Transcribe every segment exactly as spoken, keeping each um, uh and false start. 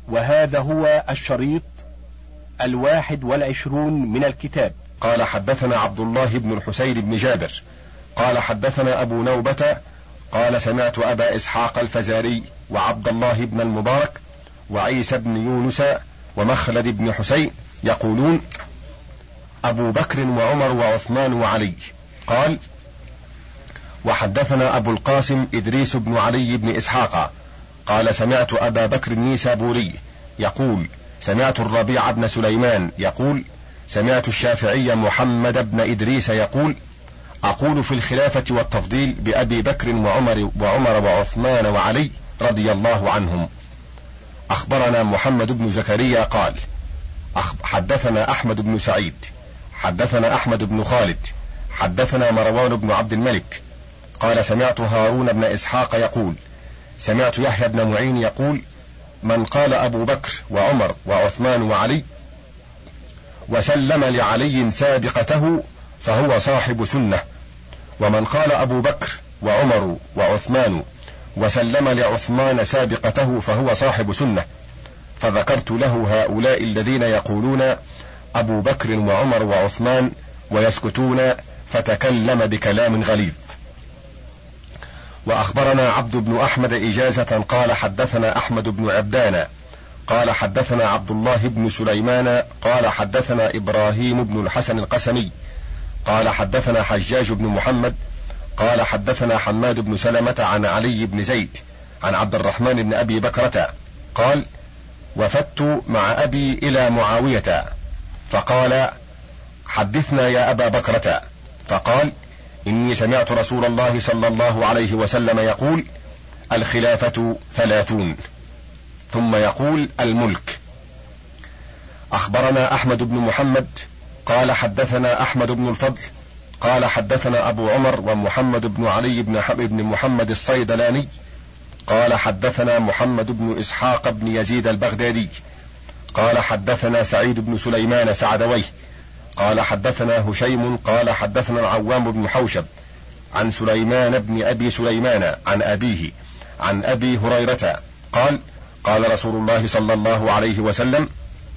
وهذا هو الشريط الواحد والعشرون من الكتاب. قال حدثنا عبد الله بن الحسين بن جابر قال حدثنا أبو نوبة قال سمعت أبا إسحاق الفزاري وعبد الله بن المبارك وعيسى بن يونس ومخلد بن حسين يقولون أبو بكر وعمر وعثمان وعلي. قال وحدثنا أبو القاسم إدريس بن علي بن إسحاق قال سمعت أبا بكر النيسابوري يقول سمعت الربيع بن سليمان يقول سمعت الشافعي محمد بن إدريس يقول أقول في الخلافة والتفضيل بأبي بكر وعمر وعمر وعثمان وعلي رضي الله عنهم. أخبرنا محمد بن زكريا قال حدثنا أحمد بن سعيد حدثنا أحمد بن خالد حدثنا مروان بن عبد الملك قال سمعت هارون بن إسحاق يقول سمعت يحيى بن معين يقول من قال أبو بكر وعمر وعثمان وعلي وسلم لعلي سابقته فهو صاحب سنة، ومن قال أبو بكر وعمر وعثمان وسلم لعثمان سابقته فهو صاحب سنة، فذكرت له هؤلاء الذين يقولون أبو بكر وعمر وعثمان ويسكتون، فتكلم بكلام غليظ. وأخبرنا عبد بن أحمد إجازة قال حدثنا أحمد بن عبدان قال حدثنا عبد الله بن سليمان قال حدثنا إبراهيم بن الحسن القسمي قال حدثنا حجاج بن محمد قال حدثنا حماد بن سلمة عن علي بن زيد عن عبد الرحمن بن أبي بكرة قال وفدت مع أبي إلى معاوية فقال حدثنا يا أبا بكرة، فقال إني سمعت رسول الله صلى الله عليه وسلم يقول الخلافة ثلاثون، ثم يقول الملك. أخبرنا أحمد بن محمد قال حدثنا أحمد بن الفضل قال حدثنا أبو عمر ومحمد بن علي بن بن محمد الصيدلاني قال حدثنا محمد بن إسحاق بن يزيد البغدادي قال حدثنا سعيد بن سليمان سعدويه قال حدثنا هشيم قال حدثنا العوام بن حوشب عن سليمان بن أبي سليمان عن أبيه عن أبي هريرة قال قال رسول الله صلى الله عليه وسلم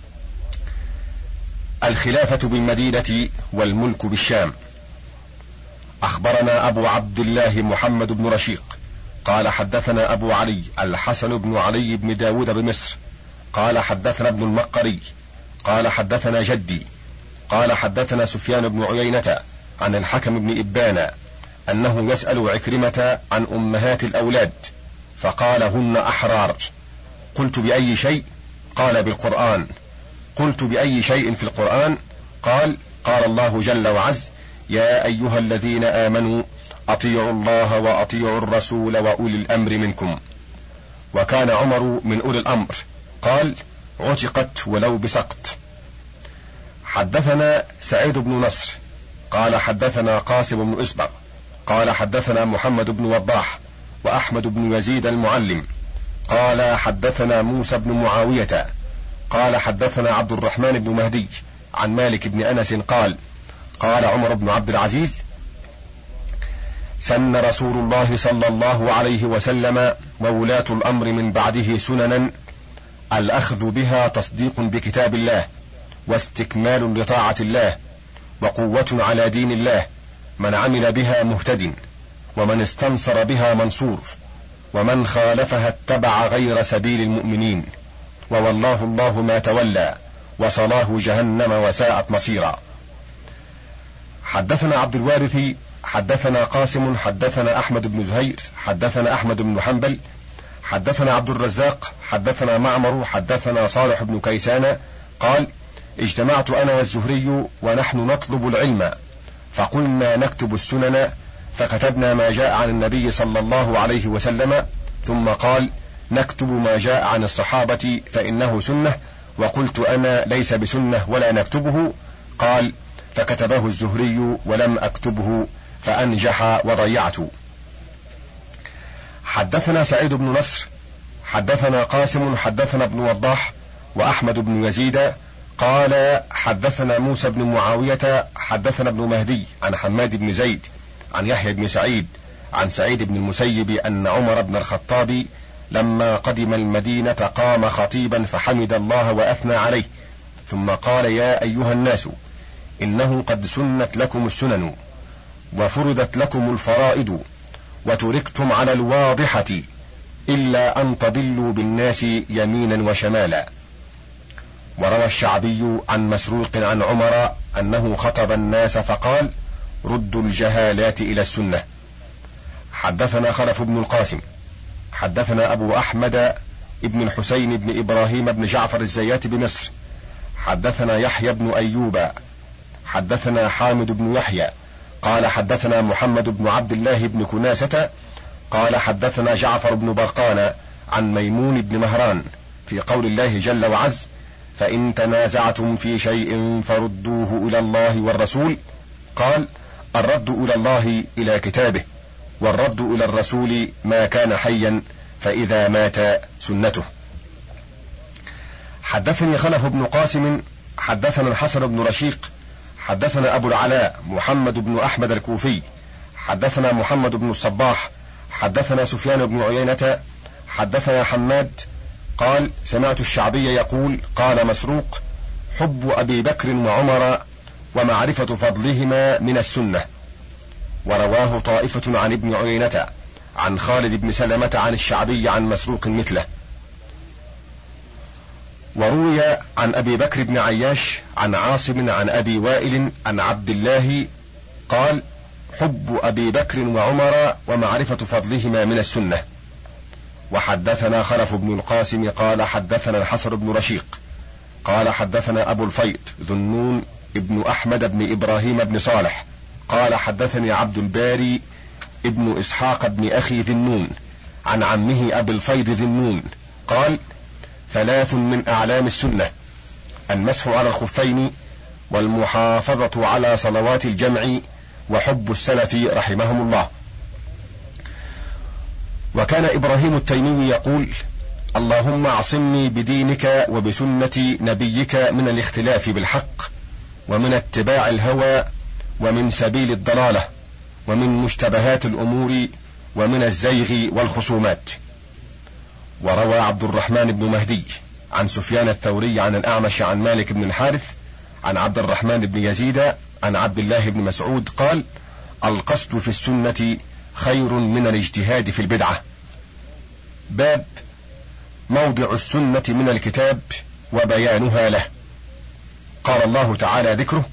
الخلافة بالمدينة والملك بالشام. أخبرنا أبو عبد الله محمد بن رشيق قال حدثنا أبو علي الحسن بن علي بن داود بمصر قال حدثنا ابن المقري قال حدثنا جدي قال حدثنا سفيان بن عيينة عن الحكم بن إبان أنه يسأل عكرمة عن أمهات الأولاد فقال هن أحرار. قلت بأي شيء؟ قال بالقرآن. قلت بأي شيء في القرآن؟ قال قال الله جل وعز يا أيها الذين آمنوا أطيعوا الله وأطيعوا الرسول وأولي الأمر منكم. وكان عمر من أولي الأمر. قال عتقت ولو بسقط. حدثنا سعيد بن نصر قال حدثنا قاسم بن إسبغ قال حدثنا محمد بن وضاح وأحمد بن يزيد المعلم قال حدثنا موسى بن معاوية قال حدثنا عبد الرحمن بن مهدي عن مالك بن أنس قال قال عمر بن عبد العزيز سن رسول الله صلى الله عليه وسلم وولاة الأمر من بعده سننا الأخذ بها تصديق بكتاب الله واستكمال لطاعة الله وقوة على دين الله، من عمل بها مهتد ومن استنصر بها منصور ومن خالفها اتبع غير سبيل المؤمنين، ووالله الله ما تولى وصلاه جهنم وساءت مصيرا. حدثنا عبد الوارث حدثنا قاسم حدثنا أحمد بن زهير حدثنا أحمد بن حنبل حدثنا عبد الرزاق حدثنا معمر حدثنا صالح بن كيسان قال اجتمعت أنا والزهري ونحن نطلب العلم فقلنا نكتب السنن فكتبنا ما جاء عن النبي صلى الله عليه وسلم، ثم قال نكتب ما جاء عن الصحابة فإنه سنة، وقلت أنا ليس بسنة ولا نكتبه. قال فكتبه الزهري ولم أكتبه فأنجح وضيعت. حدثنا سعيد بن نصر حدثنا قاسم حدثنا ابن وضاح وأحمد بن يزيد قال حدثنا موسى بن معاوية حدثنا ابن مهدي عن حماد بن زيد عن يحيى بن سعيد عن سعيد بن المسيب أن عمر بن الخطاب لما قدم المدينة قام خطيبا فحمد الله وأثنى عليه، ثم قال: يا أيها الناس، إنه قد سنت لكم السنن وفرضت لكم الفرائض وتركتم على الواضحة إلا أن تضلوا بالناس يمينا وشمالا. وروى الشعبي عن مسروق عن عمر أنه خطب الناس فقال: ردوا الجهالات إلى السنة. حدثنا خلف بن القاسم حدثنا أبو أحمد ابن الحسين بن إبراهيم بن جعفر الزيات بمصر حدثنا يحيى بن أيوب حدثنا حامد بن يحيى قال حدثنا محمد بن عبد الله بن كناسة قال حدثنا جعفر بن برقان عن ميمون بن مهران في قول الله جل وعز: فإن تنازعتم في شيء فردوه إلى الله والرسول. قال: الرد إلى الله إلى كتابه، والرد إلى الرسول ما كان حيا، فإذا مات سنته. حدثني خلف بن قاسم حدثنا الحسن بن رشيق حدثنا أبو العلاء محمد بن أحمد الكوفي حدثنا محمد بن الصباح حدثنا سفيان بن عيينة حدثنا حماد قال: سمعت الشعبي يقول: قال مسروق: حب أبي بكر وعمر ومعرفة فضلهما من السنة. ورواه طائفة عن ابن عيينة عن خالد بن سلمة عن الشعبي عن مسروق مثله. وروي عن أبي بكر بن عياش عن عاصم عن أبي وائل عن عبد الله قال: حب أبي بكر وعمر ومعرفة فضلهما من السنة. وحدثنا خلف بن القاسم قال حدثنا الحسن بن رشيق قال حدثنا أبو الفيض ذو النون ابن أحمد بن إبراهيم بن صالح قال حدثني عبد الباري ابن إسحاق بن أخي ذي النون عن عمه أبي الفيض ذي النون قال: ثلاث من أعلام السنة: المسح على الخفين، والمحافظة على صلوات الجمع، وحب السلف رحمهم الله. وكان إبراهيم التيمي يقول: اللهم اعصمني بدينك وبسنة نبيك من الاختلاف بالحق، ومن اتباع الهوى، ومن سبيل الضلالة، ومن مشتبهات الأمور، ومن الزيغ والخصومات. وروى عبد الرحمن بن مهدي عن سفيان الثوري عن الأعمش عن مالك بن الحارث عن عبد الرحمن بن يزيد عن عبد الله بن مسعود قال: القصد في السنة خير من الاجتهاد في البدعة. باب موضع السنة من الكتاب وبيانها له. قال الله تعالى ذكره: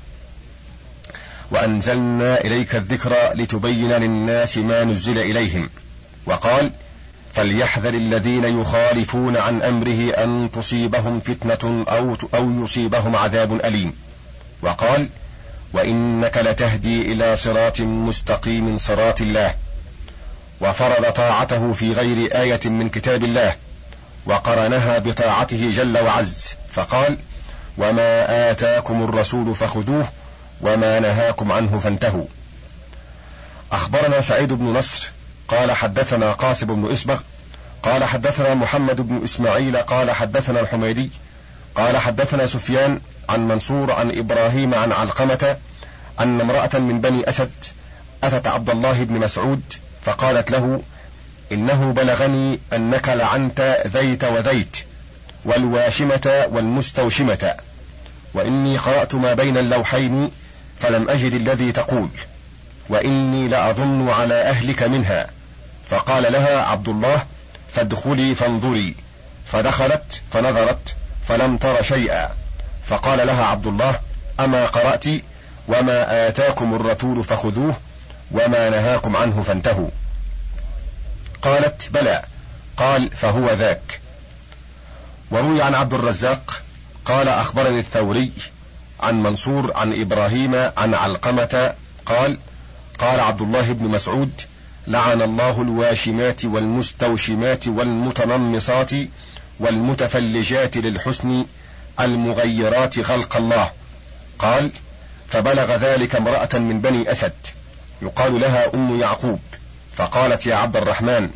وأنزلنا إليك الذكر لتبين للناس ما نزل إليهم. وقال: فليحذر الذين يخالفون عن أمره أن تصيبهم فتنة أو, أو يصيبهم عذاب أليم. وقال: وإنك لتهدي إلى صراط مستقيم صراط الله. وفرض طاعته في غير آية من كتاب الله، وقرنها بطاعته جل وعز، فقال: وما آتاكم الرسول فخذوه وما نهاكم عنه فانتهوا. أخبرنا سعيد بن نصر قال حدثنا قاسم بن إسبغ قال حدثنا محمد بن إسماعيل قال حدثنا الحميدي قال حدثنا سفيان عن منصور عن إبراهيم عن علقمة أن امرأة من بني أسد أتت عبد الله بن مسعود فقالت له: إنه بلغني أنك لعنت ذيت وذيت والواشمة والمستوشمة، وإني قرأت ما بين اللوحين فلم أجد الذي تقول، وإني لأظن على أهلك منها. فقال لها عبد الله: فادخلي فانظري. فدخلت فنظرت فلم تر شيئا. فقال لها عبد الله: أما قرأت وما آتاكم الرسول فخذوه وما نهاكم عنه فانتهوا؟ قالت: بلى. قال: فهو ذاك. وروي عن عبد الرزاق قال أخبرني الثوري عن منصور عن إبراهيم عن علقمة قال: قال عبد الله بن مسعود: لعن الله الواشمات والمستوشمات والمتنمصات والمتفلجات للحسن المغيرات خلق الله. قال: فبلغ ذلك امرأة من بني أسد يقال لها أم يعقوب، فقالت: يا عبد الرحمن،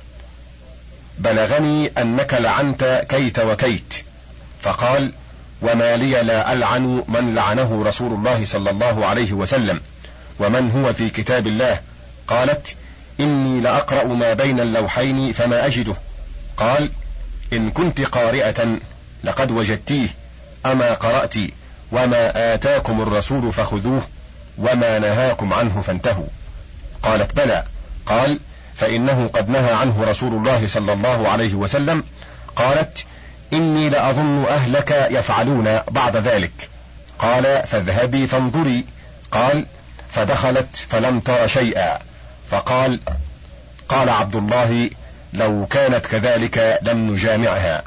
بلغني أنك لعنت كيت وكيت. فقال: وما لي لا ألعن من لعنه رسول الله صلى الله عليه وسلم، ومن هو في كتاب الله. قالت: إني لأقرأ ما بين اللوحين فما أجده. قال: إن كنت قارئة لقد وجدتيه، أما قرأت وما آتاكم الرسول فخذوه وما نهاكم عنه فانتهوا؟ قالت: بلى. قال: فإنه قد نهى عنه رسول الله صلى الله عليه وسلم. قالت: إني لأظن أهلك يفعلون بعد ذلك. قال: فاذهبي فانظري. قال: فدخلت فلم تر شيئا. فقال: قال عبد الله: لو كانت كذلك لم نجامعها.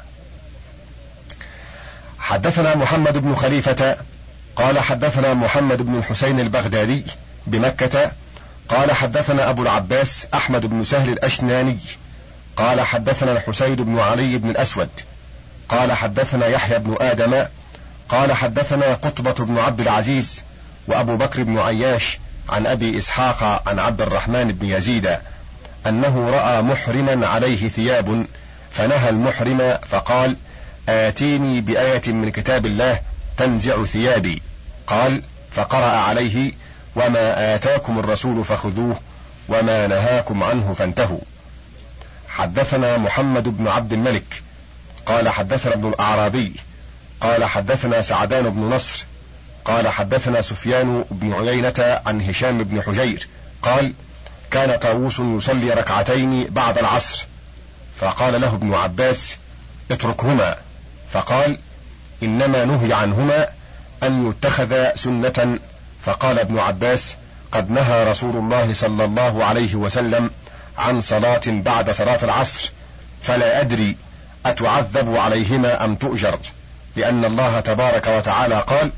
حدثنا محمد بن خليفة قال حدثنا محمد بن الحسين البغدادي بمكة قال حدثنا أبو العباس أحمد بن سهل الأشناني قال حدثنا الحسين بن علي بن الأسود قال حدثنا يحيى بن آدم قال حدثنا قطبة بن عبد العزيز وأبو بكر بن عياش عن أبي إسحاق عن عبد الرحمن بن يزيد أنه رأى محرما عليه ثياب فنهى المحرم فقال: آتيني بآية من كتاب الله تنزع ثيابي. قال: فقرأ عليه: وما آتاكم الرسول فخذوه وما نهاكم عنه فانتهوا. حدثنا محمد بن عبد الملك قال حدثنا ابن الأعرابي قال حدثنا سعدان بن نصر قال حدثنا سفيان بن عيينة عن هشام بن حجير قال: كان طاووس يصلي ركعتين بعد العصر، فقال له ابن عباس: اتركهما. فقال: إنما نهي عنهما أن يتخذ سنة. فقال ابن عباس: قد نهى رسول الله صلى الله عليه وسلم عن صلاة بعد صلاة العصر، فلا أدري أتعذب عليهما أم تؤجر، لأن الله تبارك وتعالى قال: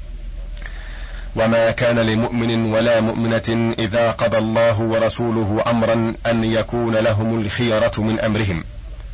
وما كان لمؤمن ولا مؤمنة إذا قضى الله ورسوله أمرا أن يكون لهم الخيرة من أمرهم.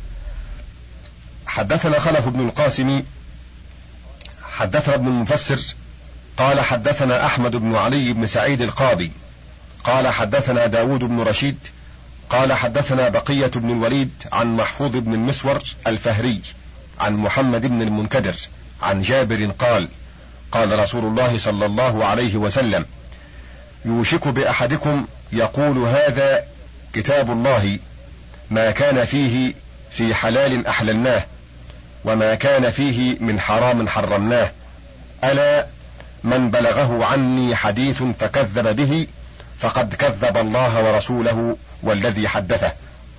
حدثنا خلف بن القاسم حدثنا ابن المفسر قال حدثنا أحمد بن علي بن سعيد القاضي قال حدثنا داود بن رشيد قال حدثنا بقية بن الوليد عن محفوظ بن المسور الفهري عن محمد بن المنكدر عن جابر قال: قال رسول الله صلى الله عليه وسلم: يوشك بأحدكم يقول هذا كتاب الله، ما كان فيه في حلال أحللناه وما كان فيه من حرام حرمناه، ألا من بلغه عني حديث فكذب به فقد كذب الله ورسوله والذي حدثه.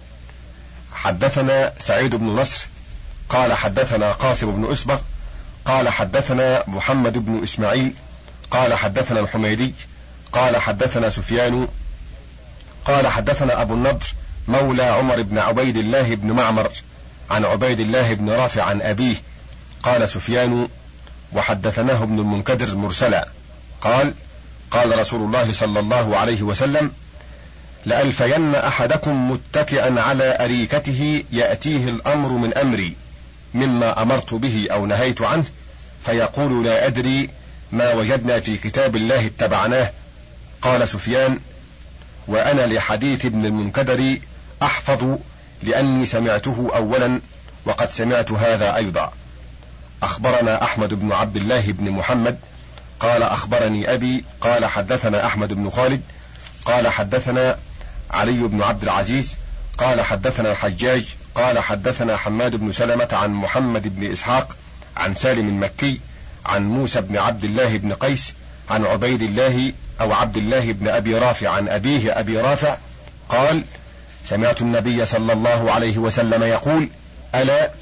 حدثنا سعيد بن نصر قال حدثنا قاسم بن أسبغ قال حدثنا محمد بن إسماعيل قال حدثنا الحميدي قال حدثنا سفيان قال حدثنا أبو النضر مولى عمر بن عبيد الله بن معمر عن عبيد الله بن رافع عن أبيه قال سفيان: وحدثناه ابن المنكدر مرسلا قال: قال رسول الله صلى الله عليه وسلم: لألفين أحدكم متكئا على أريكته يأتيه الأمر من أمري مما أمرت به أو نهيت عنه، فيقول: لا أدري، ما وجدنا في كتاب الله اتبعناه. قال سفيان: وأنا لحديث ابن المنكدر أحفظ لأني سمعته أولا وقد سمعت هذا أيضا. أخبرنا أحمد بن عبد الله بن محمد قال أخبرني أبي قال حدثنا أحمد بن خالد قال حدثنا علي بن عبد العزيز قال حدثنا الحجاج قال حدثنا حماد بن سلمة عن محمد بن إسحاق عن سالم المكي عن موسى بن عبد الله بن قيس عن عبيد الله أو عبد الله بن أبي رافع عن أبيه أبي رافع قال: سمعت النبي صلى الله عليه وسلم يقول: ألا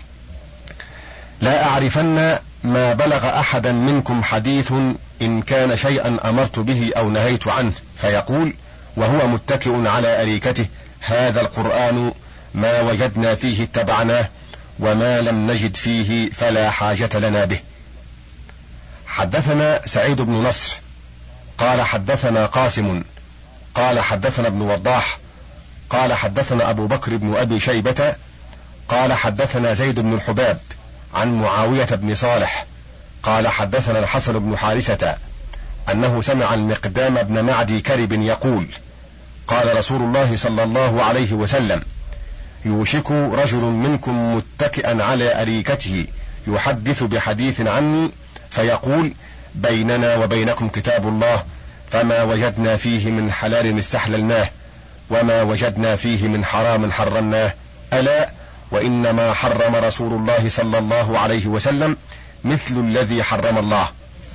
لا أعرفن ما بلغ أحدا منكم حديث إن كان شيئا أمرت به أو نهيت عنه فيقول وهو متكئ على أريكته: هذا القرآن ما وجدنا فيه اتبعناه وما لم نجد فيه فلا حاجة لنا به. حدثنا سعيد بن نصر قال حدثنا قاسم قال حدثنا ابن وضاح قال حدثنا أبو بكر بن أبي شيبة قال حدثنا زيد بن الحباب عن معاوية بن صالح قال حدثنا الحسن بن حارثة أنه سمع المقدام بن معدي كرب يقول: قال رسول الله صلى الله عليه وسلم: يوشك رجل منكم متكئا على أريكته يحدث بحديث عني فيقول: بيننا وبينكم كتاب الله، فما وجدنا فيه من حلال استحللناه وما وجدنا فيه من حرام حرمناه، ألا وإنما حرم رسول الله صلى الله عليه وسلم مثل الذي حرم الله.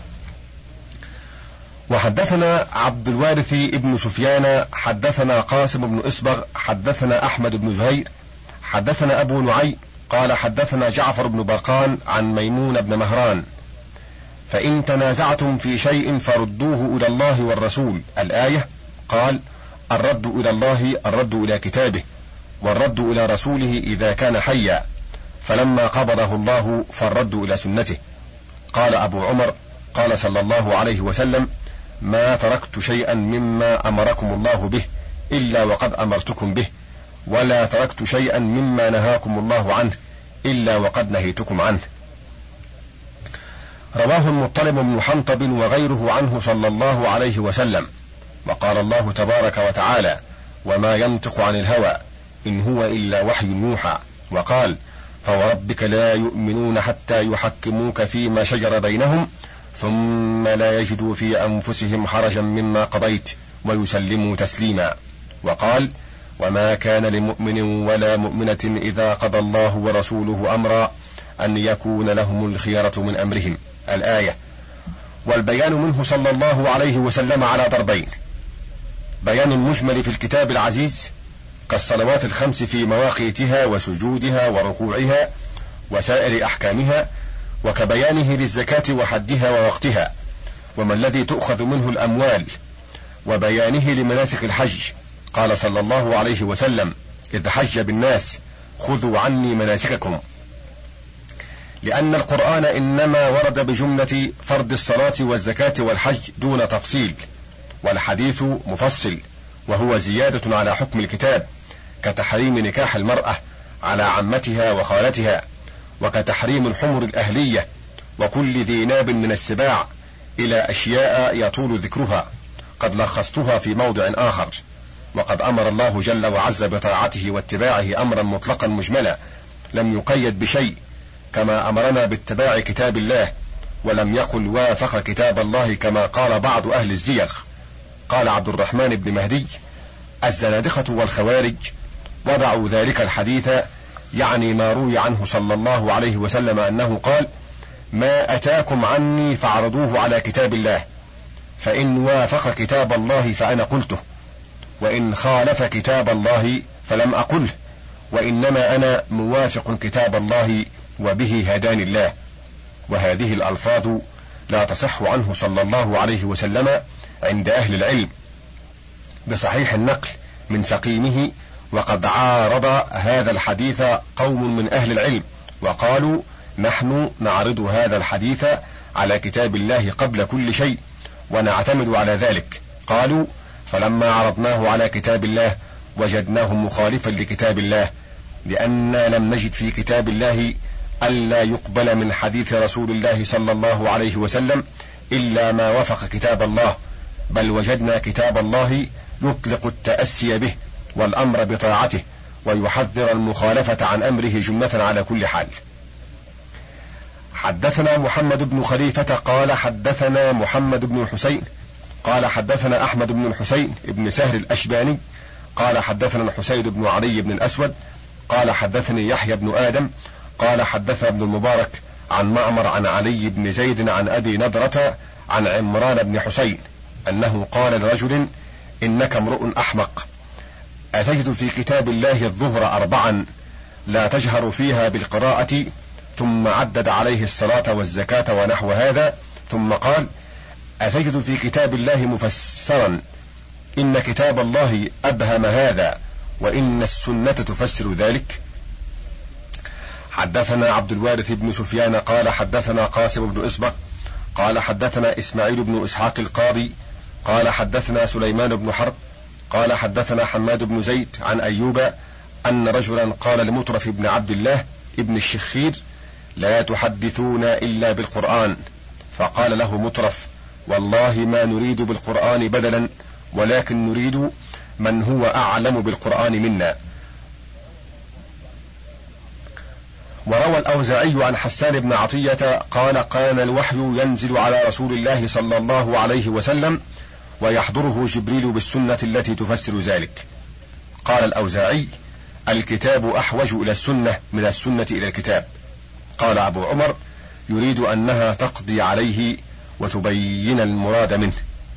وحدثنا عبد الوارث ابن سفيان حدثنا قاسم بن إصبغ حدثنا أحمد بن زهير حدثنا أبو نعيم قال حدثنا جعفر بن برقان عن ميمون بن مهران: فإن تنازعتم في شيء فردوه إلى الله والرسول، الآية. قال: الرد إلى الله الرد إلى كتابه، والرد إلى رسوله إذا كان حيا، فلما قبضه الله فالرد إلى سنته. قال أبو عمر: قال صلى الله عليه وسلم: ما تركت شيئا مما أمركم الله به إلا وقد أمرتكم به، ولا تركت شيئا مما نهاكم الله عنه إلا وقد نهيتكم عنه. رواه المطلب بن حنطب وغيره عنه صلى الله عليه وسلم. وقال الله تبارك وتعالى: وما ينطق عن الهوى إن هو إلا وحي يوحى. وقال: فوربك لا يؤمنون حتى يحكموك فيما شجر بينهم ثم لا يجدوا في أنفسهم حرجا مما قضيت ويسلموا تسليما. وقال: وما كان لمؤمن ولا مؤمنة إذا قضى الله ورسوله أمرا أن يكون لهم الخيرة من أمرهم، الآية. والبيان منه صلى الله عليه وسلم على ضربين: بيان المجمل في الكتاب العزيز كالصلوات الخمس في مواقيتها وسجودها وركوعها وسائر أحكامها، وكبيانه للزكاة وحدها ووقتها وما الذي تؤخذ منه الأموال، وبيانه لمناسك الحج. قال صلى الله عليه وسلم: إذ حج بالناس خذوا عني مناسككم، لأن القرآن إنما ورد بجملة فرض الصلاة والزكاة والحج دون تفصيل، والحديث مفصل وهو زيادة على حكم الكتاب، كتحريم نكاح المرأة على عمتها وخالتها، وكتحريم الحمر الأهلية وكل ذي ناب من السباع، إلى أشياء يطول ذكرها قد لخصتها في موضع آخر. وقد أمر الله جل وعز بطاعته واتباعه أمرا مطلقا مجملا لم يقيد بشيء، كما أمرنا باتباع كتاب الله، ولم يقل وافق كتاب الله كما قال بعض أهل الزيغ. قال عبد الرحمن بن مهدي: الزنادقة والخوارج وضعوا ذلك الحديث، يعني ما روي عنه صلى الله عليه وسلم أنه قال: ما أتاكم عني فاعرضوه على كتاب الله، فإن وافق كتاب الله فأنا قلته، وإن خالف كتاب الله فلم أقله، وإنما أنا موافق كتاب الله وبه هداني الله. وهذه الألفاظ لا تصح عنه صلى الله عليه وسلم عند أهل العلم بصحيح النقل من سقيمه، وقد عارض هذا الحديث قوم من أهل العلم وقالوا: نحن نعرض هذا الحديث على كتاب الله قبل كل شيء ونعتمد على ذلك. قالوا: فلما عرضناه على كتاب الله وجدناه مخالفا لكتاب الله، لأننا لم نجد في كتاب الله ألا يقبل من حديث رسول الله صلى الله عليه وسلم إلا ما وافق كتاب الله، بل وجدنا كتاب الله يطلق التأسي به والأمر بطاعته، ويحذر المخالفة عن أمره جملة على كل حال. حدثنا محمد بن خليفة قال حدثنا محمد بن الحسين قال حدثنا أحمد بن الحسين بن سهل الأشباني قال حدثنا الحسين بن علي بن الأسود قال حدثني يحيى بن آدم قال حدثنا ابن المبارك عن معمر عن علي بن زيد عن أبي نضرة عن عمران بن حسين أنه قال لرجل: إنك امرؤ أحمق، أتجد في كتاب الله الظهر أربعا لا تجهر فيها بالقراءة، ثم عدد عليه الصلاة والزكاة ونحو هذا، ثم قال: أتجد في كتاب الله مفسرا إن كتاب الله أبهم هذا وإن السنة تفسر ذلك. حدثنا عبد الوارث بن سفيان قال حدثنا قاسم بن إصبغ قال حدثنا إسماعيل بن إسحاق القاضي قال حدثنا سليمان بن حرب قال حدثنا حماد بن زيد عن أيوب أن رجلا قال لمطرف بن عبد الله ابن الشخير: لا تحدثون إلا بالقرآن. فقال له مطرف: والله ما نريد بالقرآن بدلا، ولكن نريد من هو أعلم بالقرآن منا. وروى الأوزاعي عن حسان بن عطية قال: كان الوحي ينزل على رسول الله صلى الله عليه وسلم ويحضره جبريل بالسنة التي تفسر ذلك. قال الأوزاعي: الكتاب أحوج إلى السنة من السنة إلى الكتاب. قال أبو عمر: يريد أنها تقضي عليه وتبين المراد منه.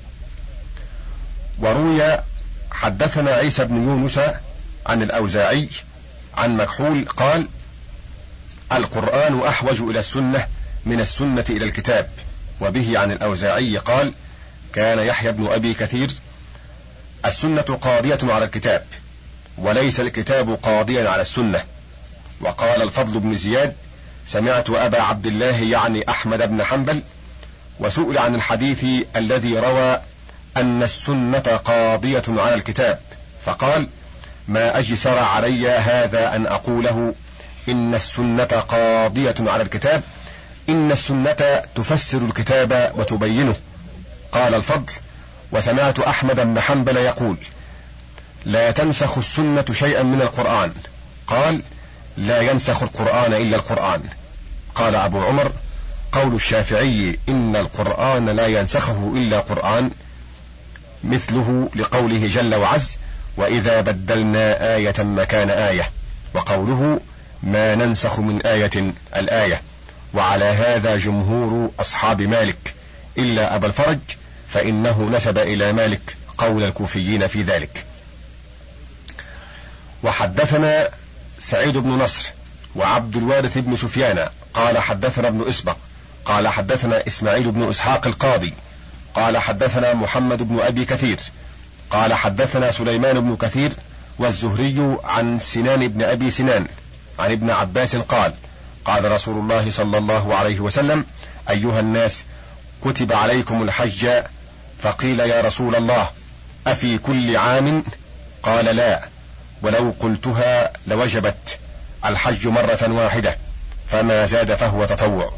وروي حدثنا عيسى بن يونس عن الأوزاعي عن مكحول قال: القرآن أحوج إلى السنة من السنة إلى الكتاب. وبه عن الأوزاعي قال: كان يحيى بن أبي كثير: السنة قاضية على الكتاب، وليس الكتاب قاضيا على السنة. وقال الفضل بن زياد: سمعت أبا عبد الله يعني أحمد بن حنبل وسئل عن الحديث الذي روى أن السنة قاضية على الكتاب، فقال: ما أجسر علي هذا أن أقوله إن السنة قاضية على الكتاب، إن السنة تفسر الكتاب وتبينه. قال الفضل: وسمعت أحمد بن حنبل يقول: لا تنسخ السنة شيئا من القرآن. قال: لا ينسخ القرآن إلا القرآن. قال أبو عمر: قول الشافعي إن القرآن لا ينسخه إلا قرآن مثله لقوله جل وعز: وإذا بدلنا آية مكان آية، وقوله ما ننسخ من آية الآية. وعلى هذا جمهور أصحاب مالك إلا أبا الفرج، فإنه نسب إلى مالك قول الكوفيين في ذلك. وحدثنا سعيد بن نصر وعبد الوارث بن سفيان قال حدثنا ابن إسبق قال حدثنا إسماعيل بن إسحاق القاضي قال حدثنا محمد بن أبي كثير قال حدثنا سليمان بن كثير والزهري عن سنان بن أبي سنان عن ابن عباس قال: قال رسول الله صلى الله عليه وسلم: أيها الناس، كتب عليكم الحج. فقيل: يا رسول الله، أفي كل عام؟ قال: لا، ولو قلتها لوجبت، الحج مرة واحدة، فما زاد فهو تطوع.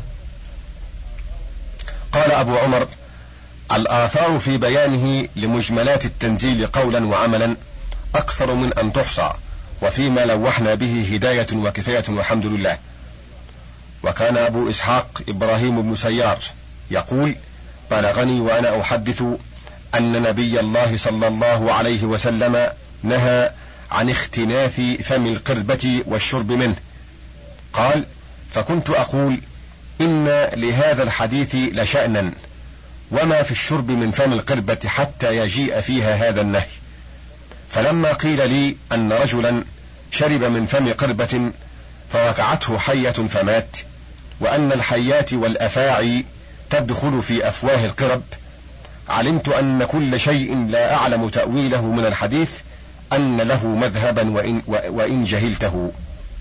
قال أبو عمر: الآثار في بيانه لمجملات التنزيل قولا وعملا أكثر من أن تحصى، وفيما لوحنا به هداية وكفاية والحمد لله. وكان أبو إسحاق إبراهيم بن سيار يقول: بلغني وأنا أحدث أن نبي الله صلى الله عليه وسلم نهى عن اختناث فم القربة والشرب منه. قال: فكنت أقول إن لهذا الحديث لشأنا، وما في الشرب من فم القربة حتى يجيء فيها هذا النهي. فلما قيل لي أن رجلا شرب من فم قربة فوقعته حية فمات، وأن الحيات والأفاعي تدخل في أفواه القرب، علمت أن كل شيء لا أعلم تأويله من الحديث أن له مذهبا وإن, وإن جهلته.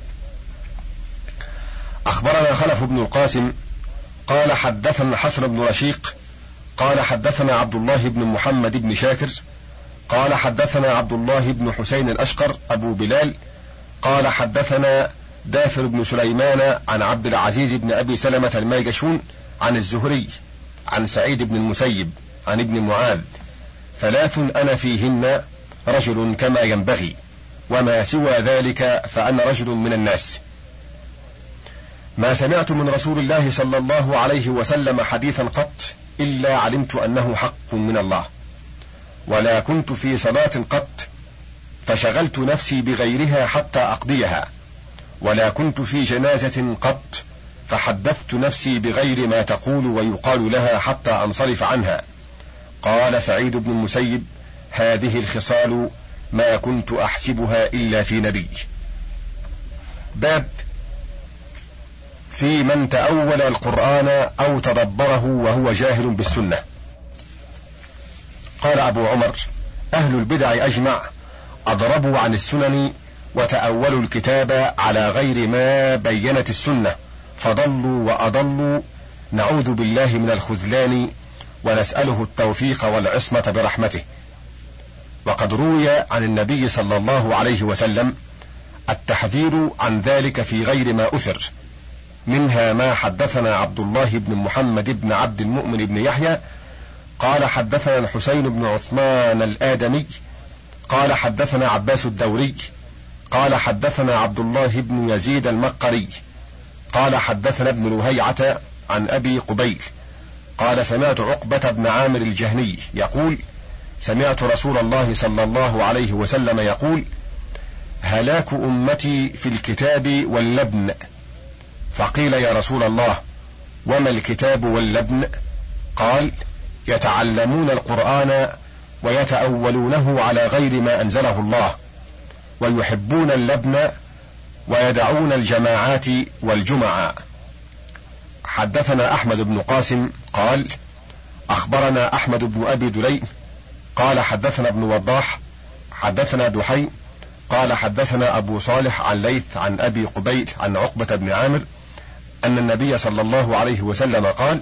أخبرنا خلف بن القاسم قال حدثنا حسن بن رشيق قال حدثنا عبد الله بن محمد بن شاكر قال حدثنا عبد الله بن حسين الأشقر أبو بلال قال حدثنا دافر بن سليمان عن عبد العزيز بن أبي سلمة الميجشون عن الزهري عن سعيد بن المسيب عن ابن معاذ: ثلاث أنا فيهن رجل كما ينبغي، وما سوى ذلك فأنا رجل من الناس. ما سمعت من رسول الله صلى الله عليه وسلم حديثا قط إلا علمت أنه حق من الله، ولا كنت في صلاة قط فشغلت نفسي بغيرها حتى أقضيها، ولا كنت في جنازة قط فحدثت نفسي بغير ما تقول ويقال لها حتى أنصرف عنها. قال سعيد بن المسيب: هذه الخصال ما كنت أحسبها إلا في نبي. باب في من تأول القرآن أو تدبره وهو جاهل بالسنة. قال أبو عمر: أهل البدع أجمع أضربوا عن السنن وتأولوا الكتاب على غير ما بينت السنة، فضلوا وأضلوا، نعوذ بالله من الخذلان ونسأله التوفيق والعصمة برحمته. وقد روي عن النبي صلى الله عليه وسلم التحذير عن ذلك في غير ما أثر، منها ما حدثنا عبد الله بن محمد بن عبد المؤمن بن يحيى قال حدثنا الحسين بن عثمان الآدمي قال حدثنا عباس الدوري قال حدثنا عبد الله بن يزيد المقري قال حدثنا ابن لهيعة عن أبي قبيل قال سمعت عقبة بن عامر الجهني يقول: سمعت رسول الله صلى الله عليه وسلم يقول: هلاك أمتي في الكتاب واللبن. فقيل يا رسول الله وما الكتاب واللبن؟ قال يتعلمون القرآن ويتأولونه على غير ما أنزله الله، ويحبون اللبن ويدعون الجماعات والجمعة. حدثنا أحمد بن قاسم قال أخبرنا أحمد بن أبي دليل قال حدثنا ابن وضاح حدثنا دحي قال حدثنا أبو صالح عن ليث عن أبي قبيل عن عقبة بن عامر أن النبي صلى الله عليه وسلم قال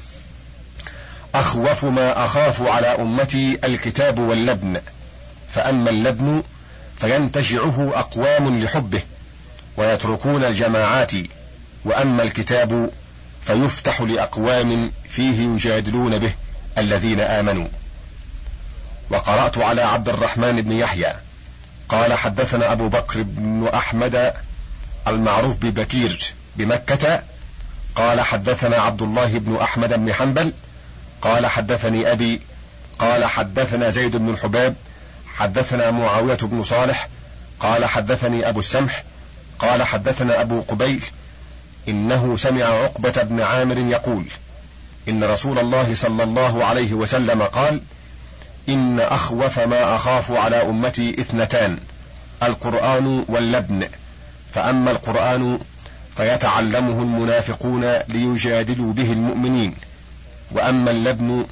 أخوف ما أخاف على أمتي الكتاب واللبن، فأما اللبن فينتشعه أقوام لحبه ويتركون الجماعات، وأما الكتاب فيفتح لأقوام فيه يجادلون به الذين آمنوا. وقرأت على عبد الرحمن بن يحيى قال حدثنا أبو بكر بن أحمد المعروف ببكير بمكة قال حدثنا عبد الله بن أحمد بن حنبل قال حدثني أبي قال حدثنا زيد بن الحباب حدثنا معاوية بن صالح قال حدثني أبو السمح قال حدثنا أبو قبيل إنه سمع عقبة بن عامر يقول إن رسول الله صلى الله عليه وسلم قال إن أخوف ما أخاف على أمتي اثنتان، القرآن واللبن، فأما القرآن فيتعلمه المنافقون ليجادلوا به المؤمنين، وأما اللبن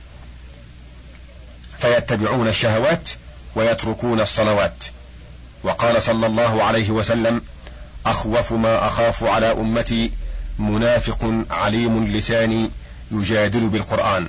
فيتبعون الشهوات ويتركون الصلوات. وقال صلى الله عليه وسلم أخوف ما أخاف على أمتي منافق عليم اللسان يجادل بالقرآن.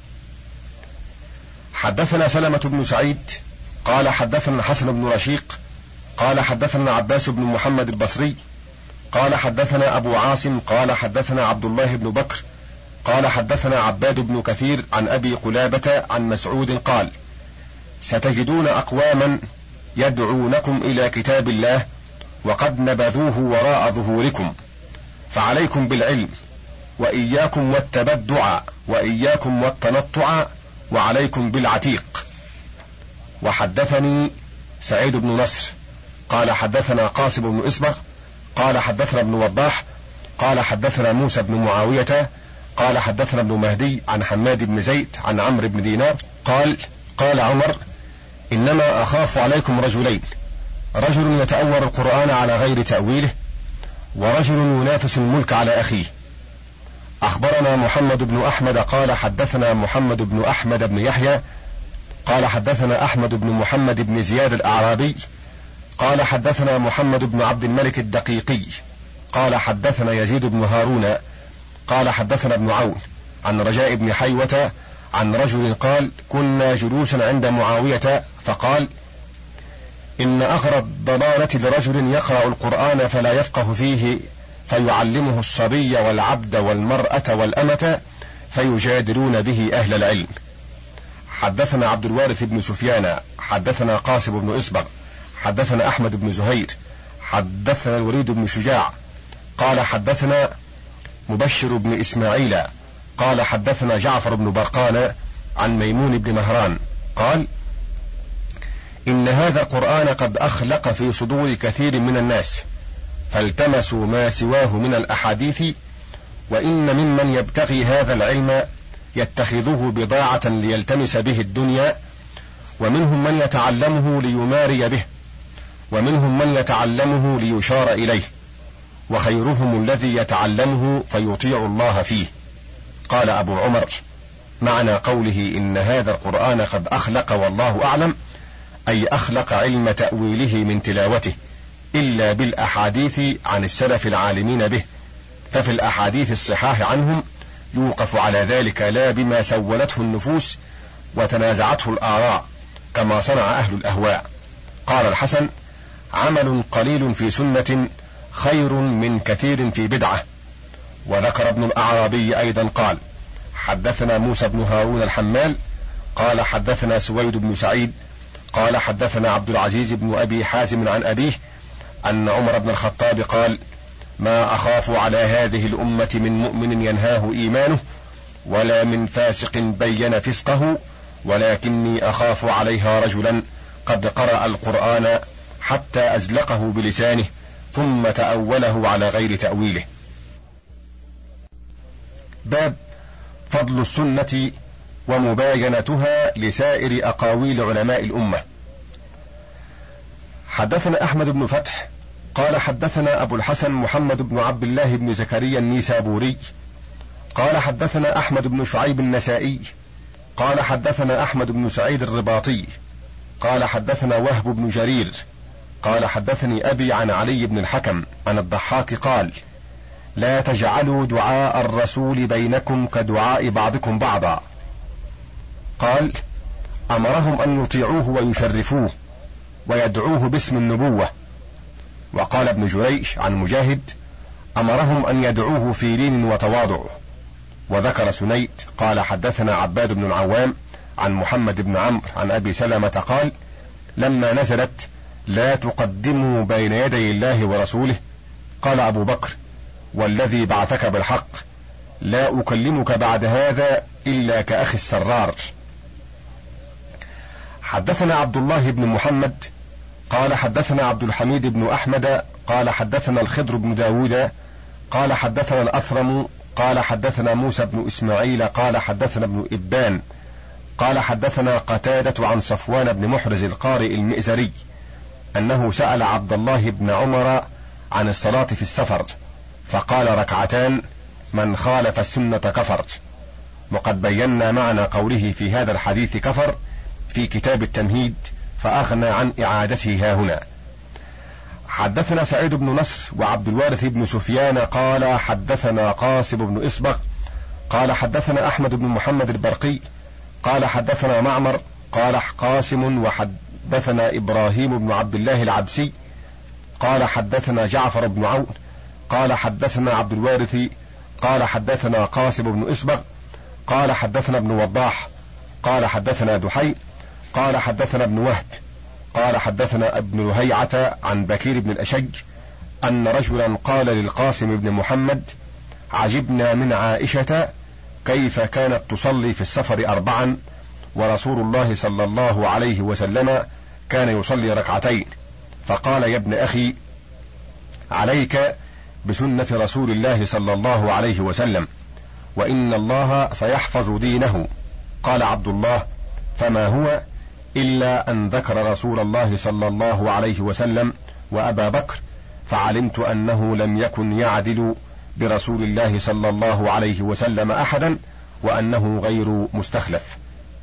حدثنا سلمة بن سعيد قال حدثنا الحسن بن رشيق قال حدثنا عباس بن محمد البصري قال حدثنا أبو عاصم قال حدثنا عبد الله بن بكر قال حدثنا عباد بن كثير عن أبي قلابة عن مسعود قال ستجدون أقواما يدعونكم إلى كتاب الله وقد نبذوه وراء ظهوركم، فعليكم بالعلم، وإياكم والتبدع، وإياكم والتنطع، وعليكم بالعتيق. وحدثني سعيد بن نصر قال حدثنا قاسم بن إصبغ قال حدثنا ابن وضاح قال حدثنا موسى بن معاوية قال حدثنا ابن مهدي عن حماد بن زيد عن عمرو بن دينار قال قال عمر إنما أخاف عليكم رجلين، رجل يتأول القرآن على غير تأويله، ورجل ينافس الملك على أخيه. أخبرنا محمد بن أحمد قال حدثنا محمد بن أحمد بن يحيى قال حدثنا أحمد بن محمد بن زياد الأعرابي قال حدثنا محمد بن عبد الملك الدقيقي قال حدثنا يزيد بن هارون قال حدثنا ابن عون عن رجاء بن حيوة عن رجل قال كنا جلوسا عند معاوية فقال إن أغرى الضلالة لرجل يقرأ القرآن فلا يفقه فيه فيعلمه الصبي والعبد والمرأة والأمة فيجادلون به أهل العلم. حدثنا عبد الوارث بن سفيان حدثنا قاسم بن إصبغ حدثنا أحمد بن زهير حدثنا الوليد بن شجاع قال حدثنا مبشر بن إسماعيل قال حدثنا جعفر بن برقان عن ميمون بن مهران قال إن هذا القرآن قد أخلق في صدور كثير من الناس فالتمسوا ما سواه من الأحاديث، وإن ممن يبتغي هذا العلم يتخذه بضاعة ليلتمس به الدنيا، ومنهم من يتعلمه ليماري به، ومنهم من يتعلمه ليشار إليه، وخيرهم الذي يتعلمه فيطيع الله فيه. قال أبو عمر معنى قوله إن هذا القرآن قد أخلق والله أعلم أي أخلق علم تأويله من تلاوته، إلا بالأحاديث عن السلف العالمين به، ففي الأحاديث الصحاح عنهم يوقف على ذلك لا بما سولته النفوس وتنازعته الآراء كما صنع أهل الأهواء. قال الحسن عمل قليل في سنة خير من كثير في بدعة. وذكر ابن الأعرابي أيضا قال حدثنا موسى بن هارون الحمال قال حدثنا سويد بن سعيد قال حدثنا عبد العزيز بن أبي حازم عن أبيه أن عمر بن الخطاب قال ما أخاف على هذه الأمة من مؤمن ينهاه إيمانه ولا من فاسق بين فسقه، ولكني أخاف عليها رجلا قد قرأ القرآن حتى أزلقه بلسانه ثم تأوله على غير تأويله. باب فضل السنة ومباينتها لسائر أقاويل علماء الأمة. حدثنا أحمد بن فتح قال حدثنا أبو الحسن محمد بن عبد الله بن زكريا النيسابوري قال حدثنا أحمد بن شعيب النسائي قال حدثنا أحمد بن سعيد الرباطي قال حدثنا وهب بن جرير قال حدثني أبي عن علي بن الحكم عن الضحاك قال: لا تجعلوا دعاء الرسول بينكم كدعاء بعضكم بعضا. قال: أمرهم أن يطيعوه ويشرفوه ويدعوه باسم النبوة. وقال ابن جريج عن مجاهد: أمرهم أن يدعوه في لين وتواضع. وذكر سنيد قال حدثنا عباد بن العوام عن محمد بن عمرو عن أبي سلمة قال: لما نزلت لا تقدموا بين يدي الله ورسوله قال أبو بكر: والذي بعثك بالحق لا أكلمك بعد هذا إلا كأخي السرار. حدثنا عبد الله بن محمد قال حدثنا عبد الحميد بن أحمد قال حدثنا الخضر بن داود قال حدثنا الأثرم قال حدثنا موسى بن إسماعيل قال حدثنا ابن إبان قال حدثنا قتادة عن صفوان بن محرز القارئ المئزري أنه سأل عبد الله بن عمر عن الصلاة في السفر فقال: ركعتان، من خالف السنة كفر. وقد بينا معنى قوله في هذا الحديث كفر في كتاب التمهيد فأغنى عن إعادته ها هنا. حدثنا سعيد بن نصر وعبد الوارث بن سفيان قال حدثنا قاسم بن إصبغ قال حدثنا أحمد بن محمد البرقي قال حدثنا معمر قال قاسم وحدثنا إبراهيم بن عبد الله العبسي قال حدثنا جعفر بن عون قال حدثنا عبد الوارث قال حدثنا قاسم بن إصبغ قال حدثنا ابن وضاح قال حدثنا دحي قال حدثنا ابن وهب قال حدثنا ابن لهيعة عن بكير بن الأشج أن رجلا قال للقاسم بن محمد: عجبنا من عائشة كيف كانت تصلي في السفر أربعا ورسول الله صلى الله عليه وسلم كان يصلي ركعتين. فقال: يا ابن أخي، عليك بسنة رسول الله صلى الله عليه وسلم، وإن الله سيحفظ دينه. قال عبد الله: فما هو إلا أن ذكر رسول الله صلى الله عليه وسلم وأبا بكر، فعلمت أنه لم يكن يعدل برسول الله صلى الله عليه وسلم أحدا، وأنه غير مستخلف.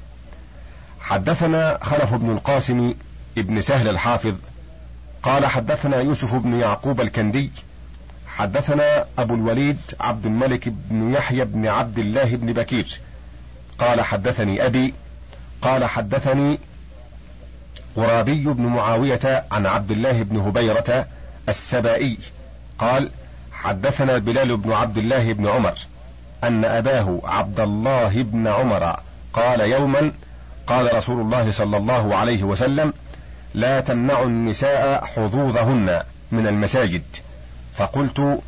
حدثنا خلف بن القاسم ابن سهل الحافظ قال حدثنا يوسف بن يعقوب الكندي حدثنا أبو الوليد عبد الملك بن يحيى بن عبد الله بن بكير قال حدثني أبي قال حدثني غرابي بن معاوية عن عبد الله بن هبيرة السبائي قال حدثنا بلال بن عبد الله بن عمر أن أباه عبد الله بن عمر قال يوما: قال رسول الله صلى الله عليه وسلم: لا تمنعوا النساء حظوظهن من المساجد. فقلت: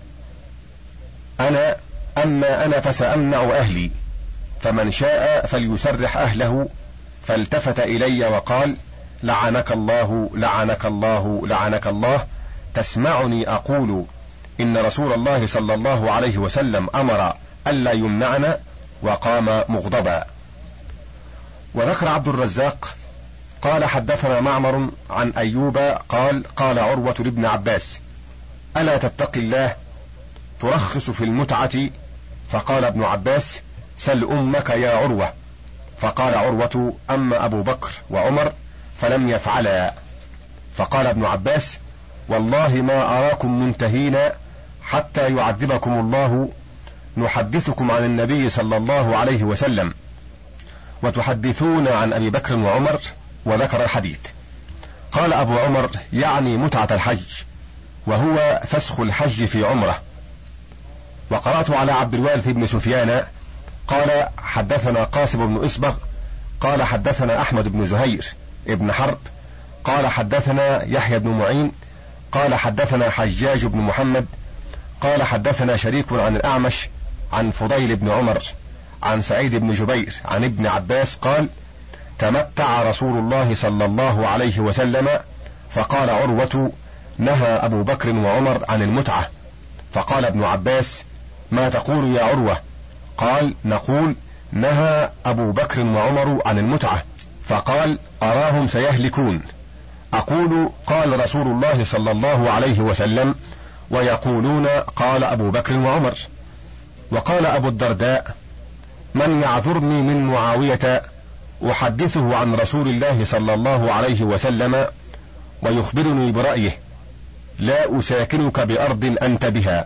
أنا أما أنا فسأمنع أهلي، فمن شاء فليسرح أهله. فالتفت إلي وقال: لعنك الله لعنك الله لعنك الله، تسمعني أقول إن رسول الله صلى الله عليه وسلم أمر ألا يمنعن، وقام مغضبا. وذكر عبد الرزاق قال حدثنا معمر عن أيوب قال قال عروة لابن عباس: ألا تتقي الله ترخص في المتعة؟ فقال ابن عباس: سل أمك يا عروة. فقال عروة: أما أبو بكر وعمر فلم يفعلا. فقال ابن عباس: والله ما أراكم منتهين حتى يعذبكم الله، نحدثكم عن النبي صلى الله عليه وسلم وتحدثون عن أبي بكر وعمر. وذكر الحديث. قال أبو عمر: يعني متعة الحج، وهو فسخ الحج في عمره. وقرأت على عبد الوارث بن سفيان قال حدثنا قاسم بن إصبغ قال حدثنا أحمد بن زهير ابن حرب قال حدثنا يحيى بن معين قال حدثنا حجاج بن محمد قال حدثنا شريك عن الأعمش عن فضيل بن عمر عن سعيد بن جبير عن ابن عباس قال: تمتع رسول الله صلى الله عليه وسلم فقال عروة: نهى أبو بكر وعمر عن المتعة. فقال ابن عباس: ما تقول يا عروة؟ قال: نقول نهى أبو بكر وعمر عن المتعة. فقال: أراهم سيهلكون. أقول: قال رسول الله صلى الله عليه وسلم، ويقولون قال أبو بكر وعمر. وقال أبو الدرداء: من يعذرني من معاوية أحدثه عن رسول الله صلى الله عليه وسلم ويخبرني برأيه، لا أساكنك بأرض أنت بها.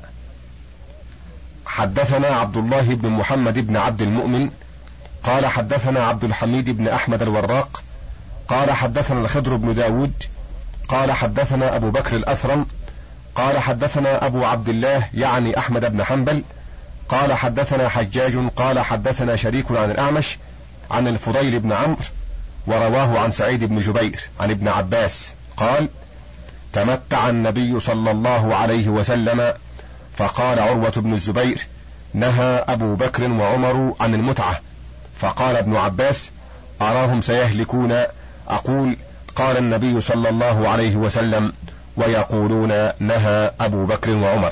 حدثنا عبد الله بن محمد بن عبد المؤمن قال حدثنا عبد الحميد بن أحمد الوراق قال حدثنا الخضر بن داود قال حدثنا أبو بكر الأثرم قال حدثنا أبو عبد الله يعني أحمد بن حنبل قال حدثنا حجاج قال حدثنا شريك عن الأعمش عن الفضيل بن عمرو ورواه عن سعيد بن جبير عن ابن عباس قال: تمتع النبي صلى الله عليه وسلم. فقال عروة بن الزبير: نهى أبو بكر وعمر عن المتعة. فقال ابن عباس: أراهم سيهلكون. أقول: قال النبي صلى الله عليه وسلم ويقولون نهى أبو بكر وعمر.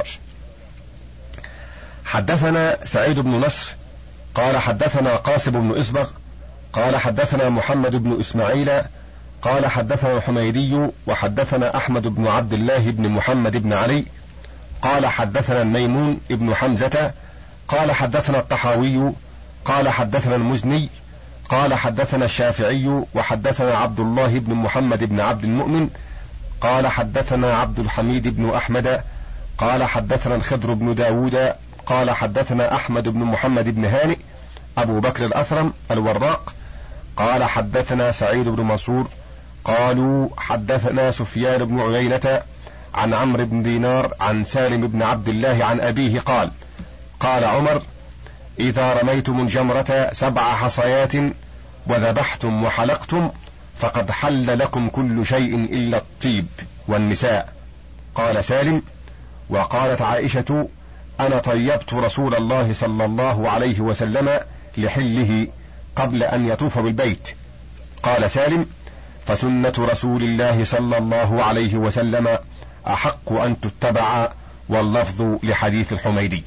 حدثنا سعيد بن نصر قال حدثنا قاسم بن إسبغ قال حدثنا محمد بن إسماعيل قال حدثنا الحميدي وحدثنا أحمد بن عبد الله بن محمد بن علي قال حدثنا الميمون بن حمزة قال حدثنا الطحاوي قال حدثنا المزني قال حدثنا الشافعي وحدثنا عبد الله بن محمد بن عبد المؤمن قال حدثنا عبد الحميد بن أحمد قال حدثنا الخضر بن داود قال حدثنا أحمد بن محمد بن هانئ أبو بكر الأثرم الوراق قال حدثنا سعيد بن منصور قالوا حدثنا سفيان بن عيينة عن عمرو بن دينار عن سالم بن عبد الله عن أبيه قال: قال عمر: إذا رميتم الجمرة سبع حصيات وذبحتم وحلقتم فقد حل لكم كل شيء إلا الطيب والنساء. قال سالم: وقالت عائشة: أنا طيبت رسول الله صلى الله عليه وسلم لحله قبل أن يطوف بالبيت. قال سالم: فسنة رسول الله صلى الله عليه وسلم أحق أن تتبع، واللفظ لحديث الحميدي.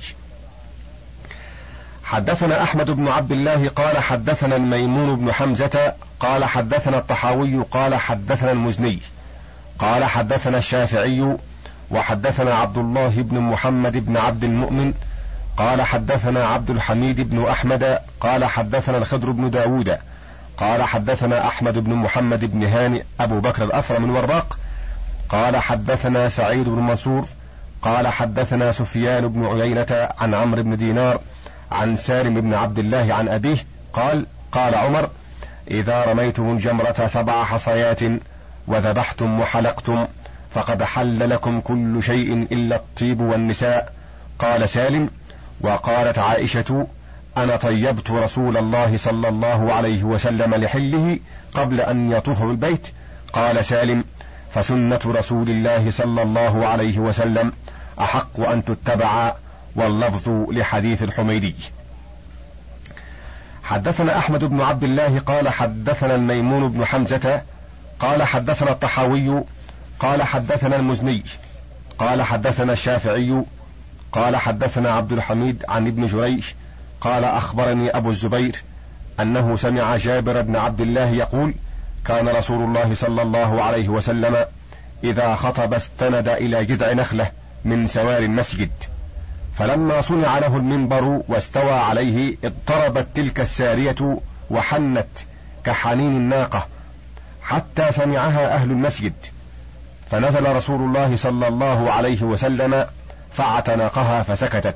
حدثنا أحمد بن عبد الله قال حدثنا الميمون بن حمزة قال حدثنا الطحاوي قال حدثنا المزني قال حدثنا الشافعي وحدثنا عبد الله بن محمد بن عبد المؤمن قال حدثنا عبد الحميد بن أحمد قال حدثنا الخضر بن داود قال حدثنا أحمد بن محمد بن هانئ أبو بكر الأثرم الوراق قال حدثنا سعيد بن منصور قال حدثنا سفيان بن عيينة عن عمرو بن دينار عن سالم بن عبد الله عن أبيه قال: قال عمر: إذا رميتم الجمرة سبع حصيات وذبحتم وحلقتم فقد حل لكم كل شيء إلا الطيب والنساء. قال سالم: وقالت عائشة: أنا طيبت رسول الله صلى الله عليه وسلم لحله قبل أن يطوف بالبيت. قال سالم: فسنة رسول الله صلى الله عليه وسلم أحق أن تتبع، واللفظ لحديث الحميدي. حدثنا أحمد بن عبد الله قال حدثنا الميمون بن حمزة قال حدثنا الطحاوي قال حدثنا المزني قال حدثنا الشافعي قال حدثنا عبد الحميد عن ابن جريج قال أخبرني أبو الزبير أنه سمع جابر بن عبد الله يقول: كان رسول الله صلى الله عليه وسلم إذا خطب استند إلى جذع نخلة من سوار المسجد، فلما صنع له المنبر واستوى عليه اضطربت تلك السارية وحنت كحنين الناقة حتى سمعها أهل المسجد، فنزل رسول الله صلى الله عليه وسلم فاعتنقها فسكتت.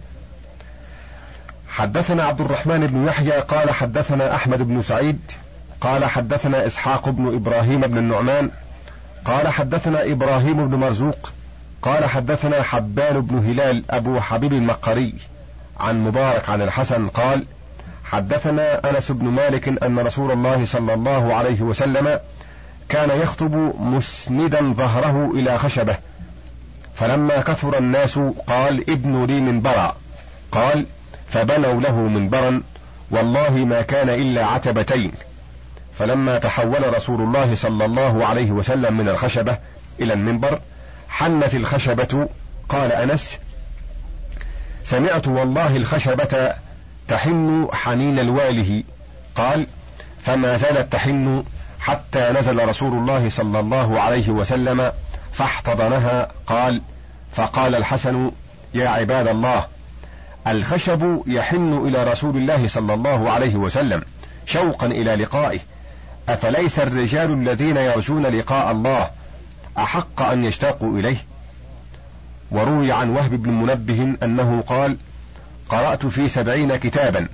حدثنا عبد الرحمن بن يحيى قال حدثنا أحمد بن سعيد قال حدثنا إسحاق بن إبراهيم بن النعمان قال حدثنا إبراهيم بن مرزوق قال حدثنا حبان بن هلال أبو حبيب المقري عن مبارك عن الحسن قال: حدثنا أنس بن مالك أن رسول الله صلى الله عليه وسلم كان يخطب مسندا ظهره إلى خشبة، فلما كثر الناس قال: ابنوا لي منبرا. قال: فبنوا له منبرا، والله ما كان إلا عتبتين، فلما تحول رسول الله صلى الله عليه وسلم من الخشبة إلى المنبر حنت الخشبة. قال أنس: سمعت والله الخشبة تحن حنين الواله. قال: فما زالت تحن حتى نزل رسول الله صلى الله عليه وسلم فاحتضنها. قال: فقال الحسن: يا عباد الله، الخشب يحن إلى رسول الله صلى الله عليه وسلم شوقا إلى لقائه، أفليس الرجال الذين يرجون لقاء الله أحق أن يشتاقوا إليه؟ وروي عن وهب بن منبه أنه قال: قرأت في سبعين كتابا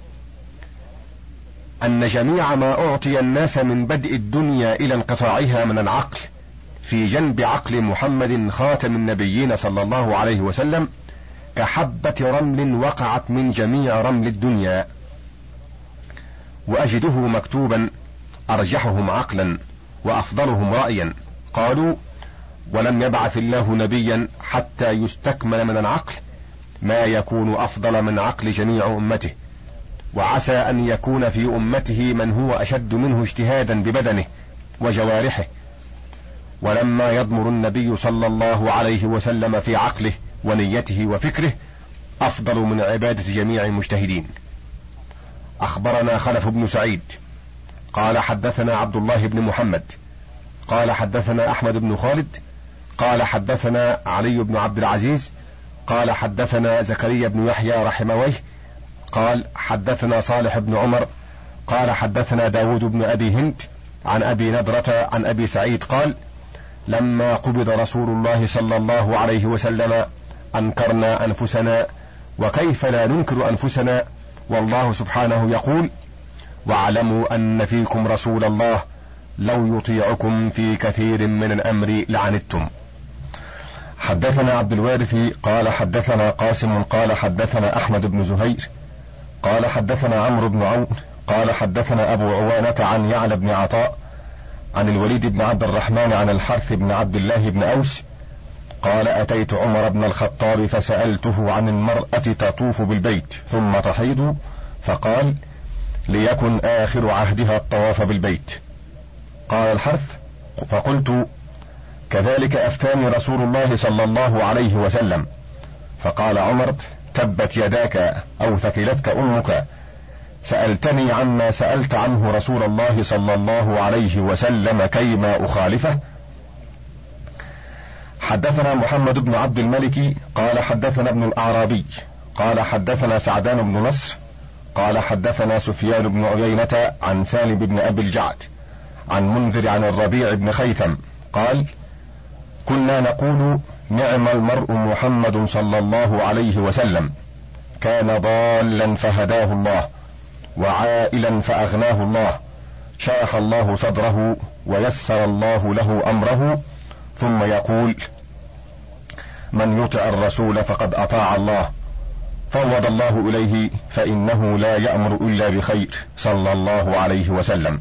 أن جميع ما أعطي الناس من بدء الدنيا إلى انقطاعها من العقل في جنب عقل محمد خاتم النبيين صلى الله عليه وسلم كحبة رمل وقعت من جميع رمل الدنيا، وأجده مكتوبا أرجحهم عقلا وأفضلهم رأيا. قالوا: ولم يبعث الله نبيا حتى يستكمل من العقل ما يكون أفضل من عقل جميع أمته، وعسى أن يكون في أمته من هو أشد منه اجتهادا ببدنه وجوارحه. ولما يضمر النبي صلى الله عليه وسلم في عقله ونيته وفكره أفضل من عبادة جميع المجتهدين. أخبرنا خلف بن سعيد قال حدثنا عبد الله بن محمد قال حدثنا أحمد بن خالد قال حدثنا علي بن عبد العزيز قال حدثنا زكريا بن يحيى رحمه قال حدثنا صالح بن عمر قال حدثنا داود بن أبي هند عن أبي نضرة عن أبي سعيد قال: لما قبض رسول الله صلى الله عليه وسلم أنكرنا أنفسنا، وكيف لا ننكر أنفسنا والله سبحانه يقول: واعلموا أن فيكم رسول الله لو يطيعكم في كثير من الأمر لعنتم. حدثنا عبد الوارث قال حدثنا قاسم قال حدثنا أحمد بن زهير قال حدثنا عمرو بن عون قال حدثنا أبو عوانة عن يعلى بن عطاء عن الوليد بن عبد الرحمن عن الحرث بن عبد الله بن أوس قال: أتيت عمر بن الخطاب فسألته عن المرأة تطوف بالبيت ثم تحيض، فقال: ليكن آخر عهدها الطواف بالبيت. قال الحرث: فقلت: كذلك أفتاني رسول الله صلى الله عليه وسلم. فقال عمر: تبت يداك أو ثكلتك أمك، سألتني عما سألت عنه رسول الله صلى الله عليه وسلم كيما أخالفه. حدثنا محمد بن عبد الملك قال حدثنا ابن الأعرابي قال حدثنا سعدان بن نصر قال حدثنا سفيان بن عيينة عن سالم بن أبي الجعد عن منذر عن الربيع بن خيثم قال: كنا نقول: نعم المرء محمد صلى الله عليه وسلم، كان ضالا فهداه الله، وعائلا فأغناه الله، شرح الله صدره ويسر الله له أمره، ثم يقول: من يطع الرسول فقد أطاع الله، فوض الله إليه فإنه لا يأمر إلا بخير، صلى الله عليه وسلم.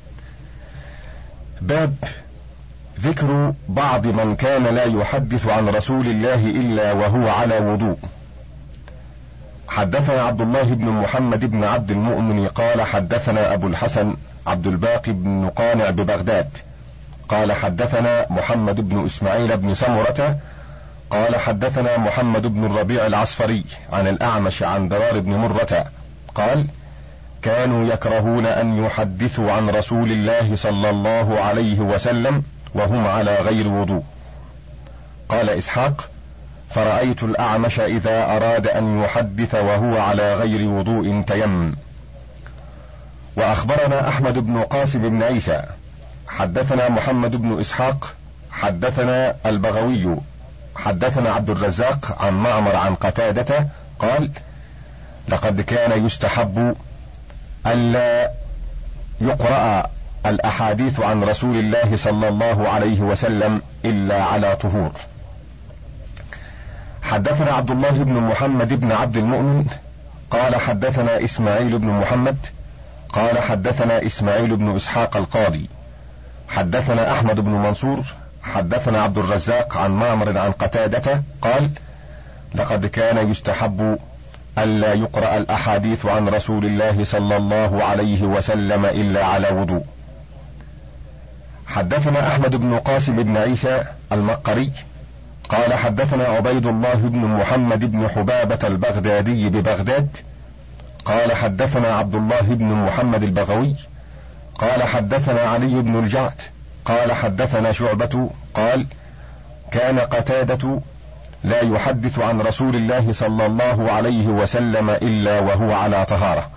باب ذكر بعض من كان لا يحدث عن رسول الله إلا وهو على وضوء. حدثنا عبد الله بن محمد بن عبد المؤمن قال حدثنا أبو الحسن عبد الباقي بن قانع ببغداد قال حدثنا محمد بن إسماعيل بن سمرة قال حدثنا محمد بن الربيع العصفري عن الأعمش عن درار بن مرة قال: كانوا يكرهون أن يحدثوا عن رسول الله صلى الله عليه وسلم وهم على غير وضوء. قال إسحاق: فرأيت الأعمش إذا أراد أن يحدث وهو على غير وضوء تيمم. وأخبرنا أحمد بن قاسم بن عيسى حدثنا محمد بن إسحاق حدثنا البغوي حدثنا عبد الرزاق عن معمر عن قتادة قال: لقد كان يستحب ألا يقرأ الأحاديث عن رسول الله صلى الله عليه وسلم إلا على طهور. حدثنا عبد الله بن محمد بن عبد المؤمن قال حدثنا إسماعيل بن محمد قال حدثنا إسماعيل بن إسحاق القاضي حدثنا أحمد بن منصور حدثنا عبد الرزاق عن معمر عن قتادة قال: لقد كان يستحب ألا يقرأ الأحاديث عن رسول الله صلى الله عليه وسلم إلا على وضوء. حدثنا أحمد بن قاسم بن عيسى المقري قال حدثنا عبيد الله بن محمد بن حبابة البغدادي ببغداد قال حدثنا عبد الله بن محمد البغوي قال حدثنا علي بن الجعد قال حدثنا شعبة قال كان قتادة لا يحدث عن رسول الله صلى الله عليه وسلم إلا وهو على طهارة.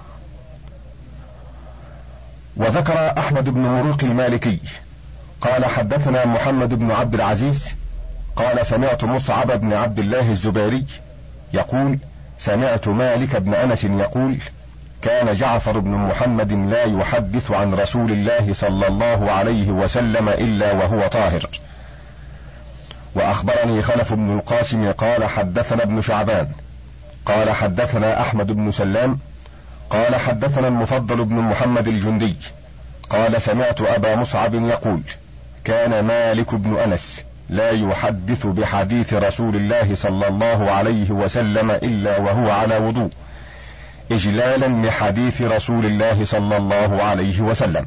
وذكر أحمد بن مروق المالكي قال حدثنا محمد بن عبد العزيز قال سمعت مصعب بن عبد الله الزبيري يقول سمعت مالك بن أنس يقول كان جعفر بن محمد لا يحدث عن رسول الله صلى الله عليه وسلم إلا وهو طاهر. وأخبرني خلف بن القاسم قال حدثنا ابن شعبان قال حدثنا أحمد بن سلام قال حدثنا المفضل بن محمد الجندي قال سمعت أبا مصعب يقول كان مالك بن أنس لا يحدث بحديث رسول الله صلى الله عليه وسلم إلا وهو على وضوء إجلالا لحديث رسول الله صلى الله عليه وسلم.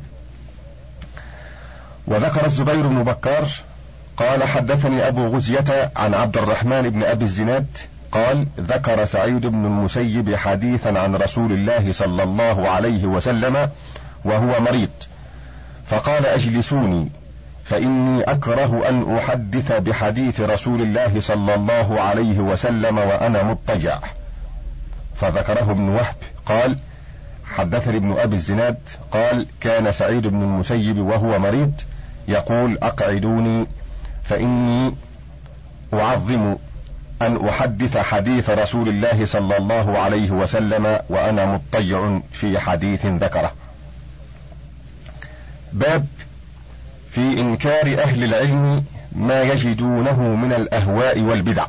وذكر الزبير بن بكار قال حدثني أبو غزية عن عبد الرحمن بن أبي الزناد قال ذكر سعيد بن المسيب حديثا عن رسول الله صلى الله عليه وسلم وهو مريض فقال أجلسوني فإني أكره أن أحدث بحديث رسول الله صلى الله عليه وسلم وأنا مضطجع. فذكره ابن وهب قال حدثني ابن أبي الزناد قال كان سعيد بن المسيب وهو مريض يقول أقعدوني فإني أعظم أن أحدث حديث رسول الله صلى الله عليه وسلم وأنا مضطجع في حديث ذكره. باب في إنكار أهل العلم ما يجدونه من الأهواء والبدع.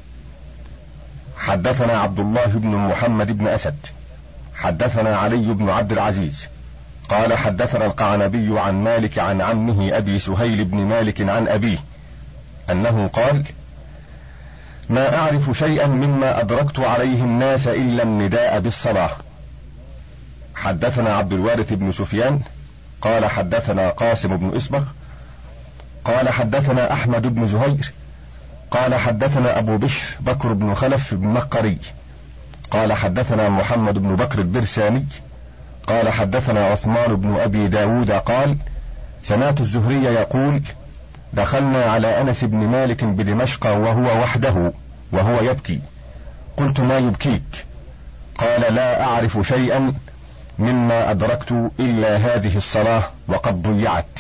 حدثنا عبد الله بن محمد بن أسد حدثنا علي بن عبد العزيز قال حدثنا القعنبي عن مالك عن عمه أبي سهيل بن مالك عن أبيه أنه قال ما أعرف شيئا مما أدركت عليه الناس إلا النداء بالصلاة. حدثنا عبد الوارث بن سفيان قال حدثنا قاسم بن إصبغ قال حدثنا أحمد بن زهير قال حدثنا أبو بشر بكر بن خلف بن مقري قال حدثنا محمد بن بكر البرساني قال حدثنا عثمان بن أبي داود قال سمعت الزهري يقول دخلنا على أنس بن مالك بدمشق وهو وحده وهو يبكي قلت ما يبكيك؟ قال لا أعرف شيئا مما أدركت إلا هذه الصلاة وقد ضيعت.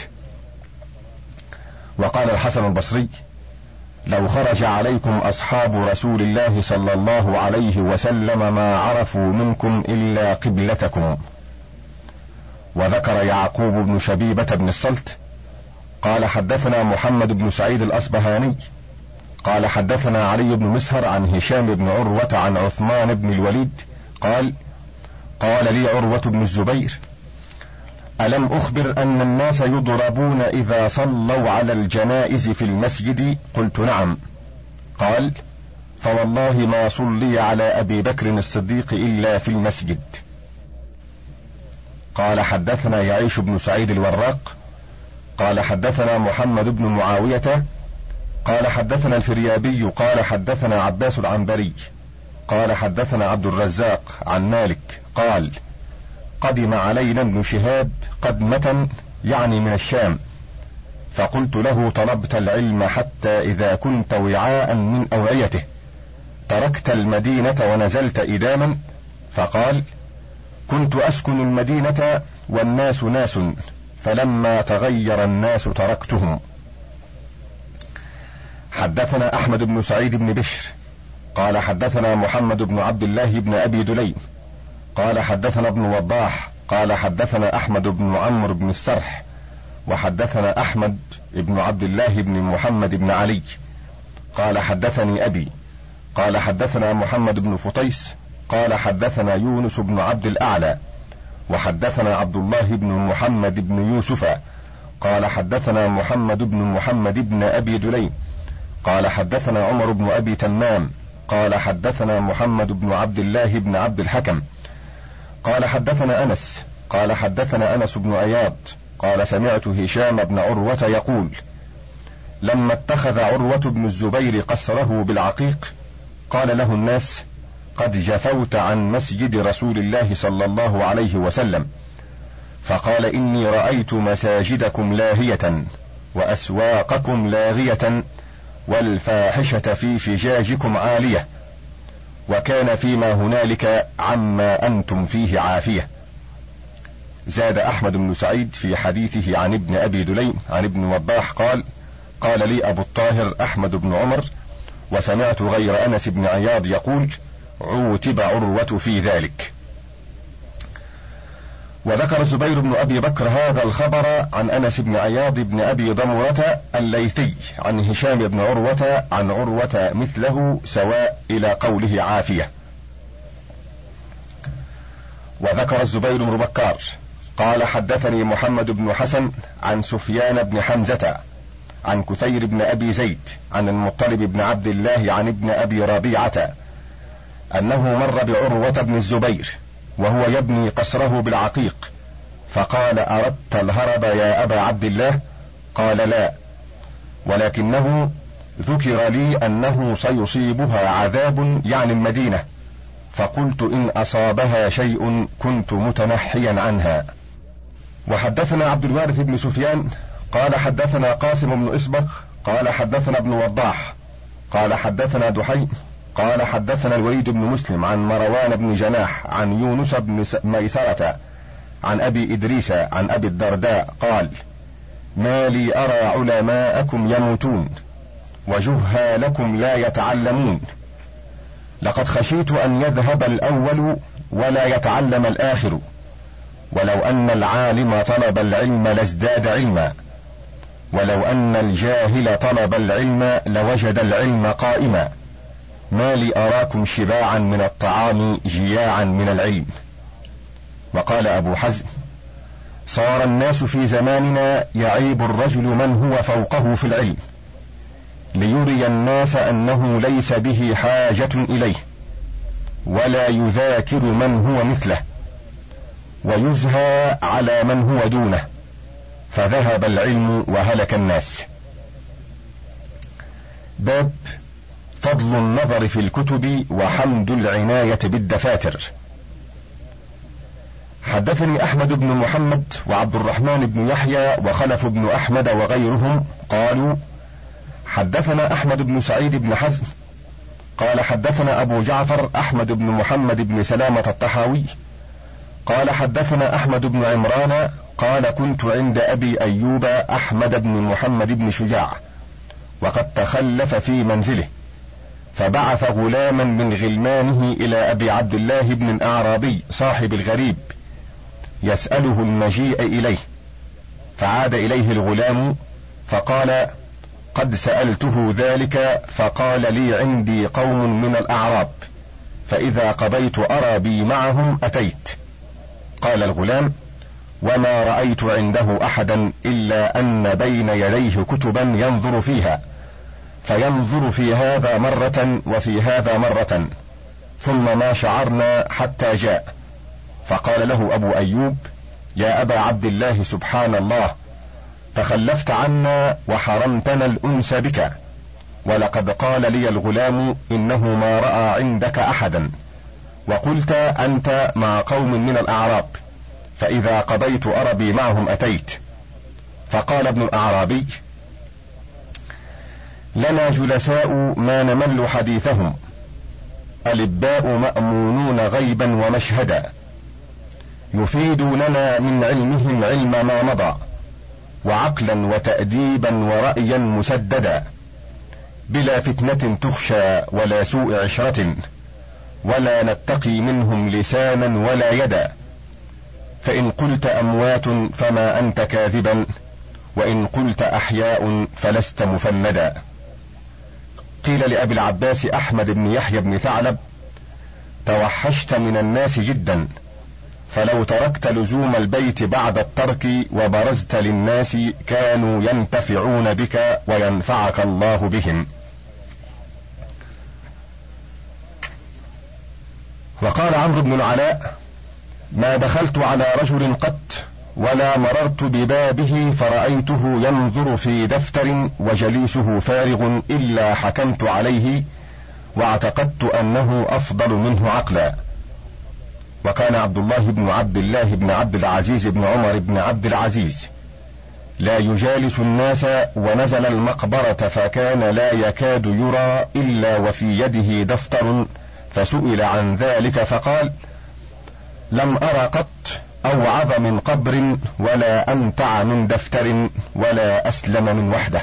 وقال الحسن البصري لو خرج عليكم أصحاب رسول الله صلى الله عليه وسلم ما عرفوا منكم إلا قبلتكم. وذكر يعقوب بن شبيبة بن الصلت قال حدثنا محمد بن سعيد الأصبهاني قال حدثنا علي بن مسهر عن هشام بن عروة عن عثمان بن الوليد قال قال لي عروة بن الزبير ألم أخبر أن الناس يضربون إذا صلوا على الجنائز في المسجد؟ قلت نعم. قال فوالله ما صلي على أبي بكر الصديق إلا في المسجد. قال حدثنا يعيش بن سعيد الوراق قال حدثنا محمد بن معاوية قال حدثنا الفريابي قال حدثنا عباس العنبري قال حدثنا عبد الرزاق عن مالك قال قدم علينا ابن شهاب قدمة يعني من الشام فقلت له طلبت العلم حتى إذا كنت وعاء من أوعيته تركت المدينة ونزلت إداما؟ فقال كنت أسكن المدينة والناس ناس فلما تغير الناس تركتهم. حدثنا أحمد بن سعيد بن بشر قال حدثنا محمد بن عبد الله بن أبي دليم قال حدثنا ابن وضاح قال حدثنا أحمد بن عمرو بن السرح وحدثنا أحمد بن عبد الله بن محمد بن علي قال حدثني أبي قال حدثنا محمد بن فطيس قال حدثنا يونس بن عبد الأعلى وحدثنا عبد الله بن محمد بن يوسف قال حدثنا محمد بن محمد بن أبي دليم قال حدثنا عمر بن أبي تمام قال حدثنا محمد بن عبد الله بن عبد الحكم قال حدثنا أنس قال حدثنا أنس بن عياض قال سمعت هشام بن عروة يقول لما اتخذ عروة بن الزبير قصره بالعقيق قال له الناس قد جفوت عن مسجد رسول الله صلى الله عليه وسلم، فقال إني رأيت مساجدكم لاهية وأسواقكم لاغية والفاحشة في فجاجكم عالية، وكان فيما هنالك عما أنتم فيه عافية. زاد أحمد بن سعيد في حديثه عن ابن أبي دليم عن ابن وضاح قال قال لي أبو الطاهر أحمد بن عمر وسمعت غير أنس بن عياض يقول عوتب عروة في ذلك. وذكر الزبير بن أبي بكر هذا الخبر عن أنس بن عياض بن أبي ضمرة الليثي عن هشام بن عروة عن عروة مثله سواء إلى قوله عافية. وذكر الزبير بن بكار قال حدثني محمد بن حسن عن سفيان بن حمزة عن كثير بن أبي زيد عن المطلب بن عبد الله عن ابن أبي ربيعة أنه مر بعروة بن الزبير وهو يبني قصره بالعقيق، فقال أردت الهرب يا أبا عبد الله؟ قال لا، ولكنه ذكر لي أنه سيصيبها عذاب يعني المدينة، فقلت إن أصابها شيء كنت متنحيا عنها. وحدثنا عبد الوارث بن سفيان قال حدثنا قاسم بن إسبق قال حدثنا ابن وضاح قال حدثنا دحي قال حدثنا الوليد بن مسلم عن مروان بن جناح عن يونس بن ميسرة عن أبي إدريس عن أبي الدرداء قال ما لي أرى علماءكم يموتون وجهالكم لا يتعلمون، لقد خشيت أن يذهب الأول ولا يتعلم الآخر، ولو أن العالم طلب العلم لازداد علما، ولو أن الجاهل طلب العلم لوجد العلم قائما، ما لي أراكم شباعا من الطعام جياعا من العلم. وقال أبو حزم صار الناس في زماننا يعيب الرجل من هو فوقه في العلم ليري الناس أنه ليس به حاجة إليه، ولا يذاكر من هو مثله، ويزهى على من هو دونه، فذهب العلم وهلك الناس. باب فضل النظر في الكتب وحمد العناية بالدفاتر. حدثني أحمد بن محمد وعبد الرحمن بن يحيى وخلف بن أحمد وغيرهم قالوا حدثنا أحمد بن سعيد بن حزم قال حدثنا أبو جعفر أحمد بن محمد بن سلامة الطحاوي قال حدثنا أحمد بن عمران قال كنت عند أبي أيوب أحمد بن محمد بن شجاع وقد تخلف في منزله، فبعث غلاما من غلمانه إلى أبي عبد الله بن الأعرابي صاحب الغريب يسأله المجيء إليه، فعاد إليه الغلام فقال قد سألته ذلك فقال لي عندي قوم من الأعراب فإذا قضيت أرى بي معهم أتيت. قال الغلام وما رأيت عنده أحدا إلا أن بين يديه كتبا ينظر فيها، فينظر في هذا مرة وفي هذا مرة، ثم ما شعرنا حتى جاء، فقال له أبو أيوب يا أبا عبد الله سبحان الله، تخلفت عنا وحرمتنا الأنس بك، ولقد قال لي الغلام إنه ما رأى عندك أحدا، وقلت أنت مع قوم من الأعراب فإذا قضيت أربي معهم أتيت. فقال ابن الأعرابي لنا جلساء ما نمل حديثهم، ألباء مأمونون غيبا ومشهدا، يفيدوننا من علمهم علم ما مضى، وعقلا وتأديبا ورأيا مسددا، بلا فتنة تخشى ولا سوء عشرة، ولا نتقي منهم لسانا ولا يدا، فإن قلت أموات فما أنت كاذبا، وإن قلت أحياء فلست مفندا. قيل لأبي العباس أحمد بن يحيى بن ثعلب توحشت من الناس جدا، فلو تركت لزوم البيت بعد الترك وبرزت للناس كانوا ينتفعون بك وينفعك الله بهم. وقال عمرو بن العلاء: ما دخلت على رجل قط ولا مررت ببابه فرأيته ينظر في دفتر وجليسه فارغ إلا حكمت عليه واعتقدت أنه أفضل منه عقلا. وكان عبد الله بن عبد الله بن عبد العزيز بن عمر بن عبد العزيز لا يجالس الناس، ونزل المقبرة فكان لا يكاد يرى إلا وفي يده دفتر، فسئل عن ذلك فقال: لم أر قط أوعظ من قبر ولا أمتع من دفتر ولا أسلم من وحده.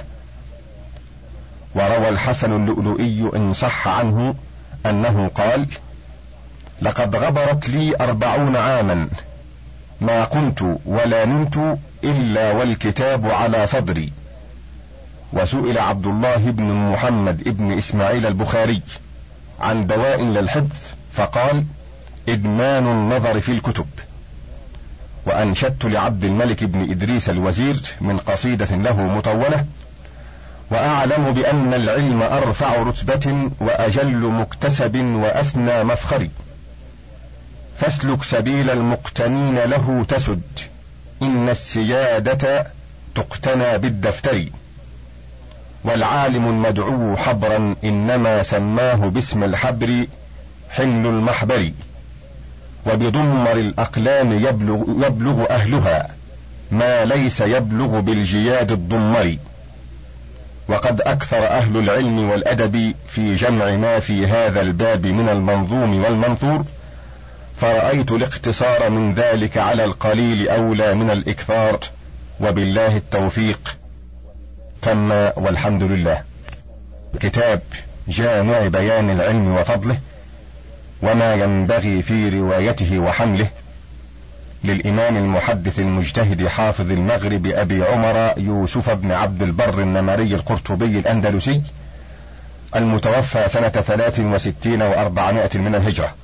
وروى الحسن اللؤلؤي إن صح عنه أنه قال: لقد غبرت لي أربعون عاما ما قمت ولا نمت إلا والكتاب على صدري. وسئل عبد الله بن محمد بن إسماعيل البخاري عن دواء للحفظ فقال: إدمان النظر في الكتب. وأنشدت لعبد الملك بن إدريس الوزير من قصيدة له مطولة: وأعلم بأن العلم أرفع رتبة وأجل مكتسب وأسنى مفخر، فاسلك سبيل المقتنين له تسد، إن السيادة تقتنى بالدفتر. والعالم المدعو حبرا إنما سماه باسم الحبر حمل المحبر، وبضمر الأقلام يبلغ, يبلغ أهلها ما ليس يبلغ بالجياد الضمر. وقد أكثر أهل العلم والأدب في جمع ما في هذا الباب من المنظوم والمنثور، فرأيت الاقتصار من ذلك على القليل أولى من الإكثار، وبالله التوفيق. تم والحمد لله. كتاب جامع بيان العلم وفضله وما ينبغي في روايته وحمله، للإمام المحدث المجتهد حافظ المغرب أبي عمر يوسف بن عبد البر النمري القرطبي الأندلسي، المتوفى سنة ثلاث وستين وأربعمائة من الهجرة.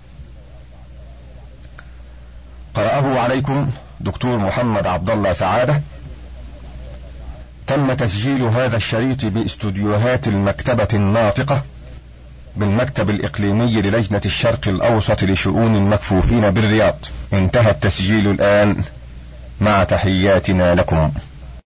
قرأه عليكم دكتور محمد عبد الله سعادة. تم تسجيل هذا الشريط باستوديوهات المكتبة الناطقة بالمكتب الإقليمي للجنة الشرق الأوسط لشؤون المكفوفين بالرياض. انتهى التسجيل الآن، مع تحياتنا لكم.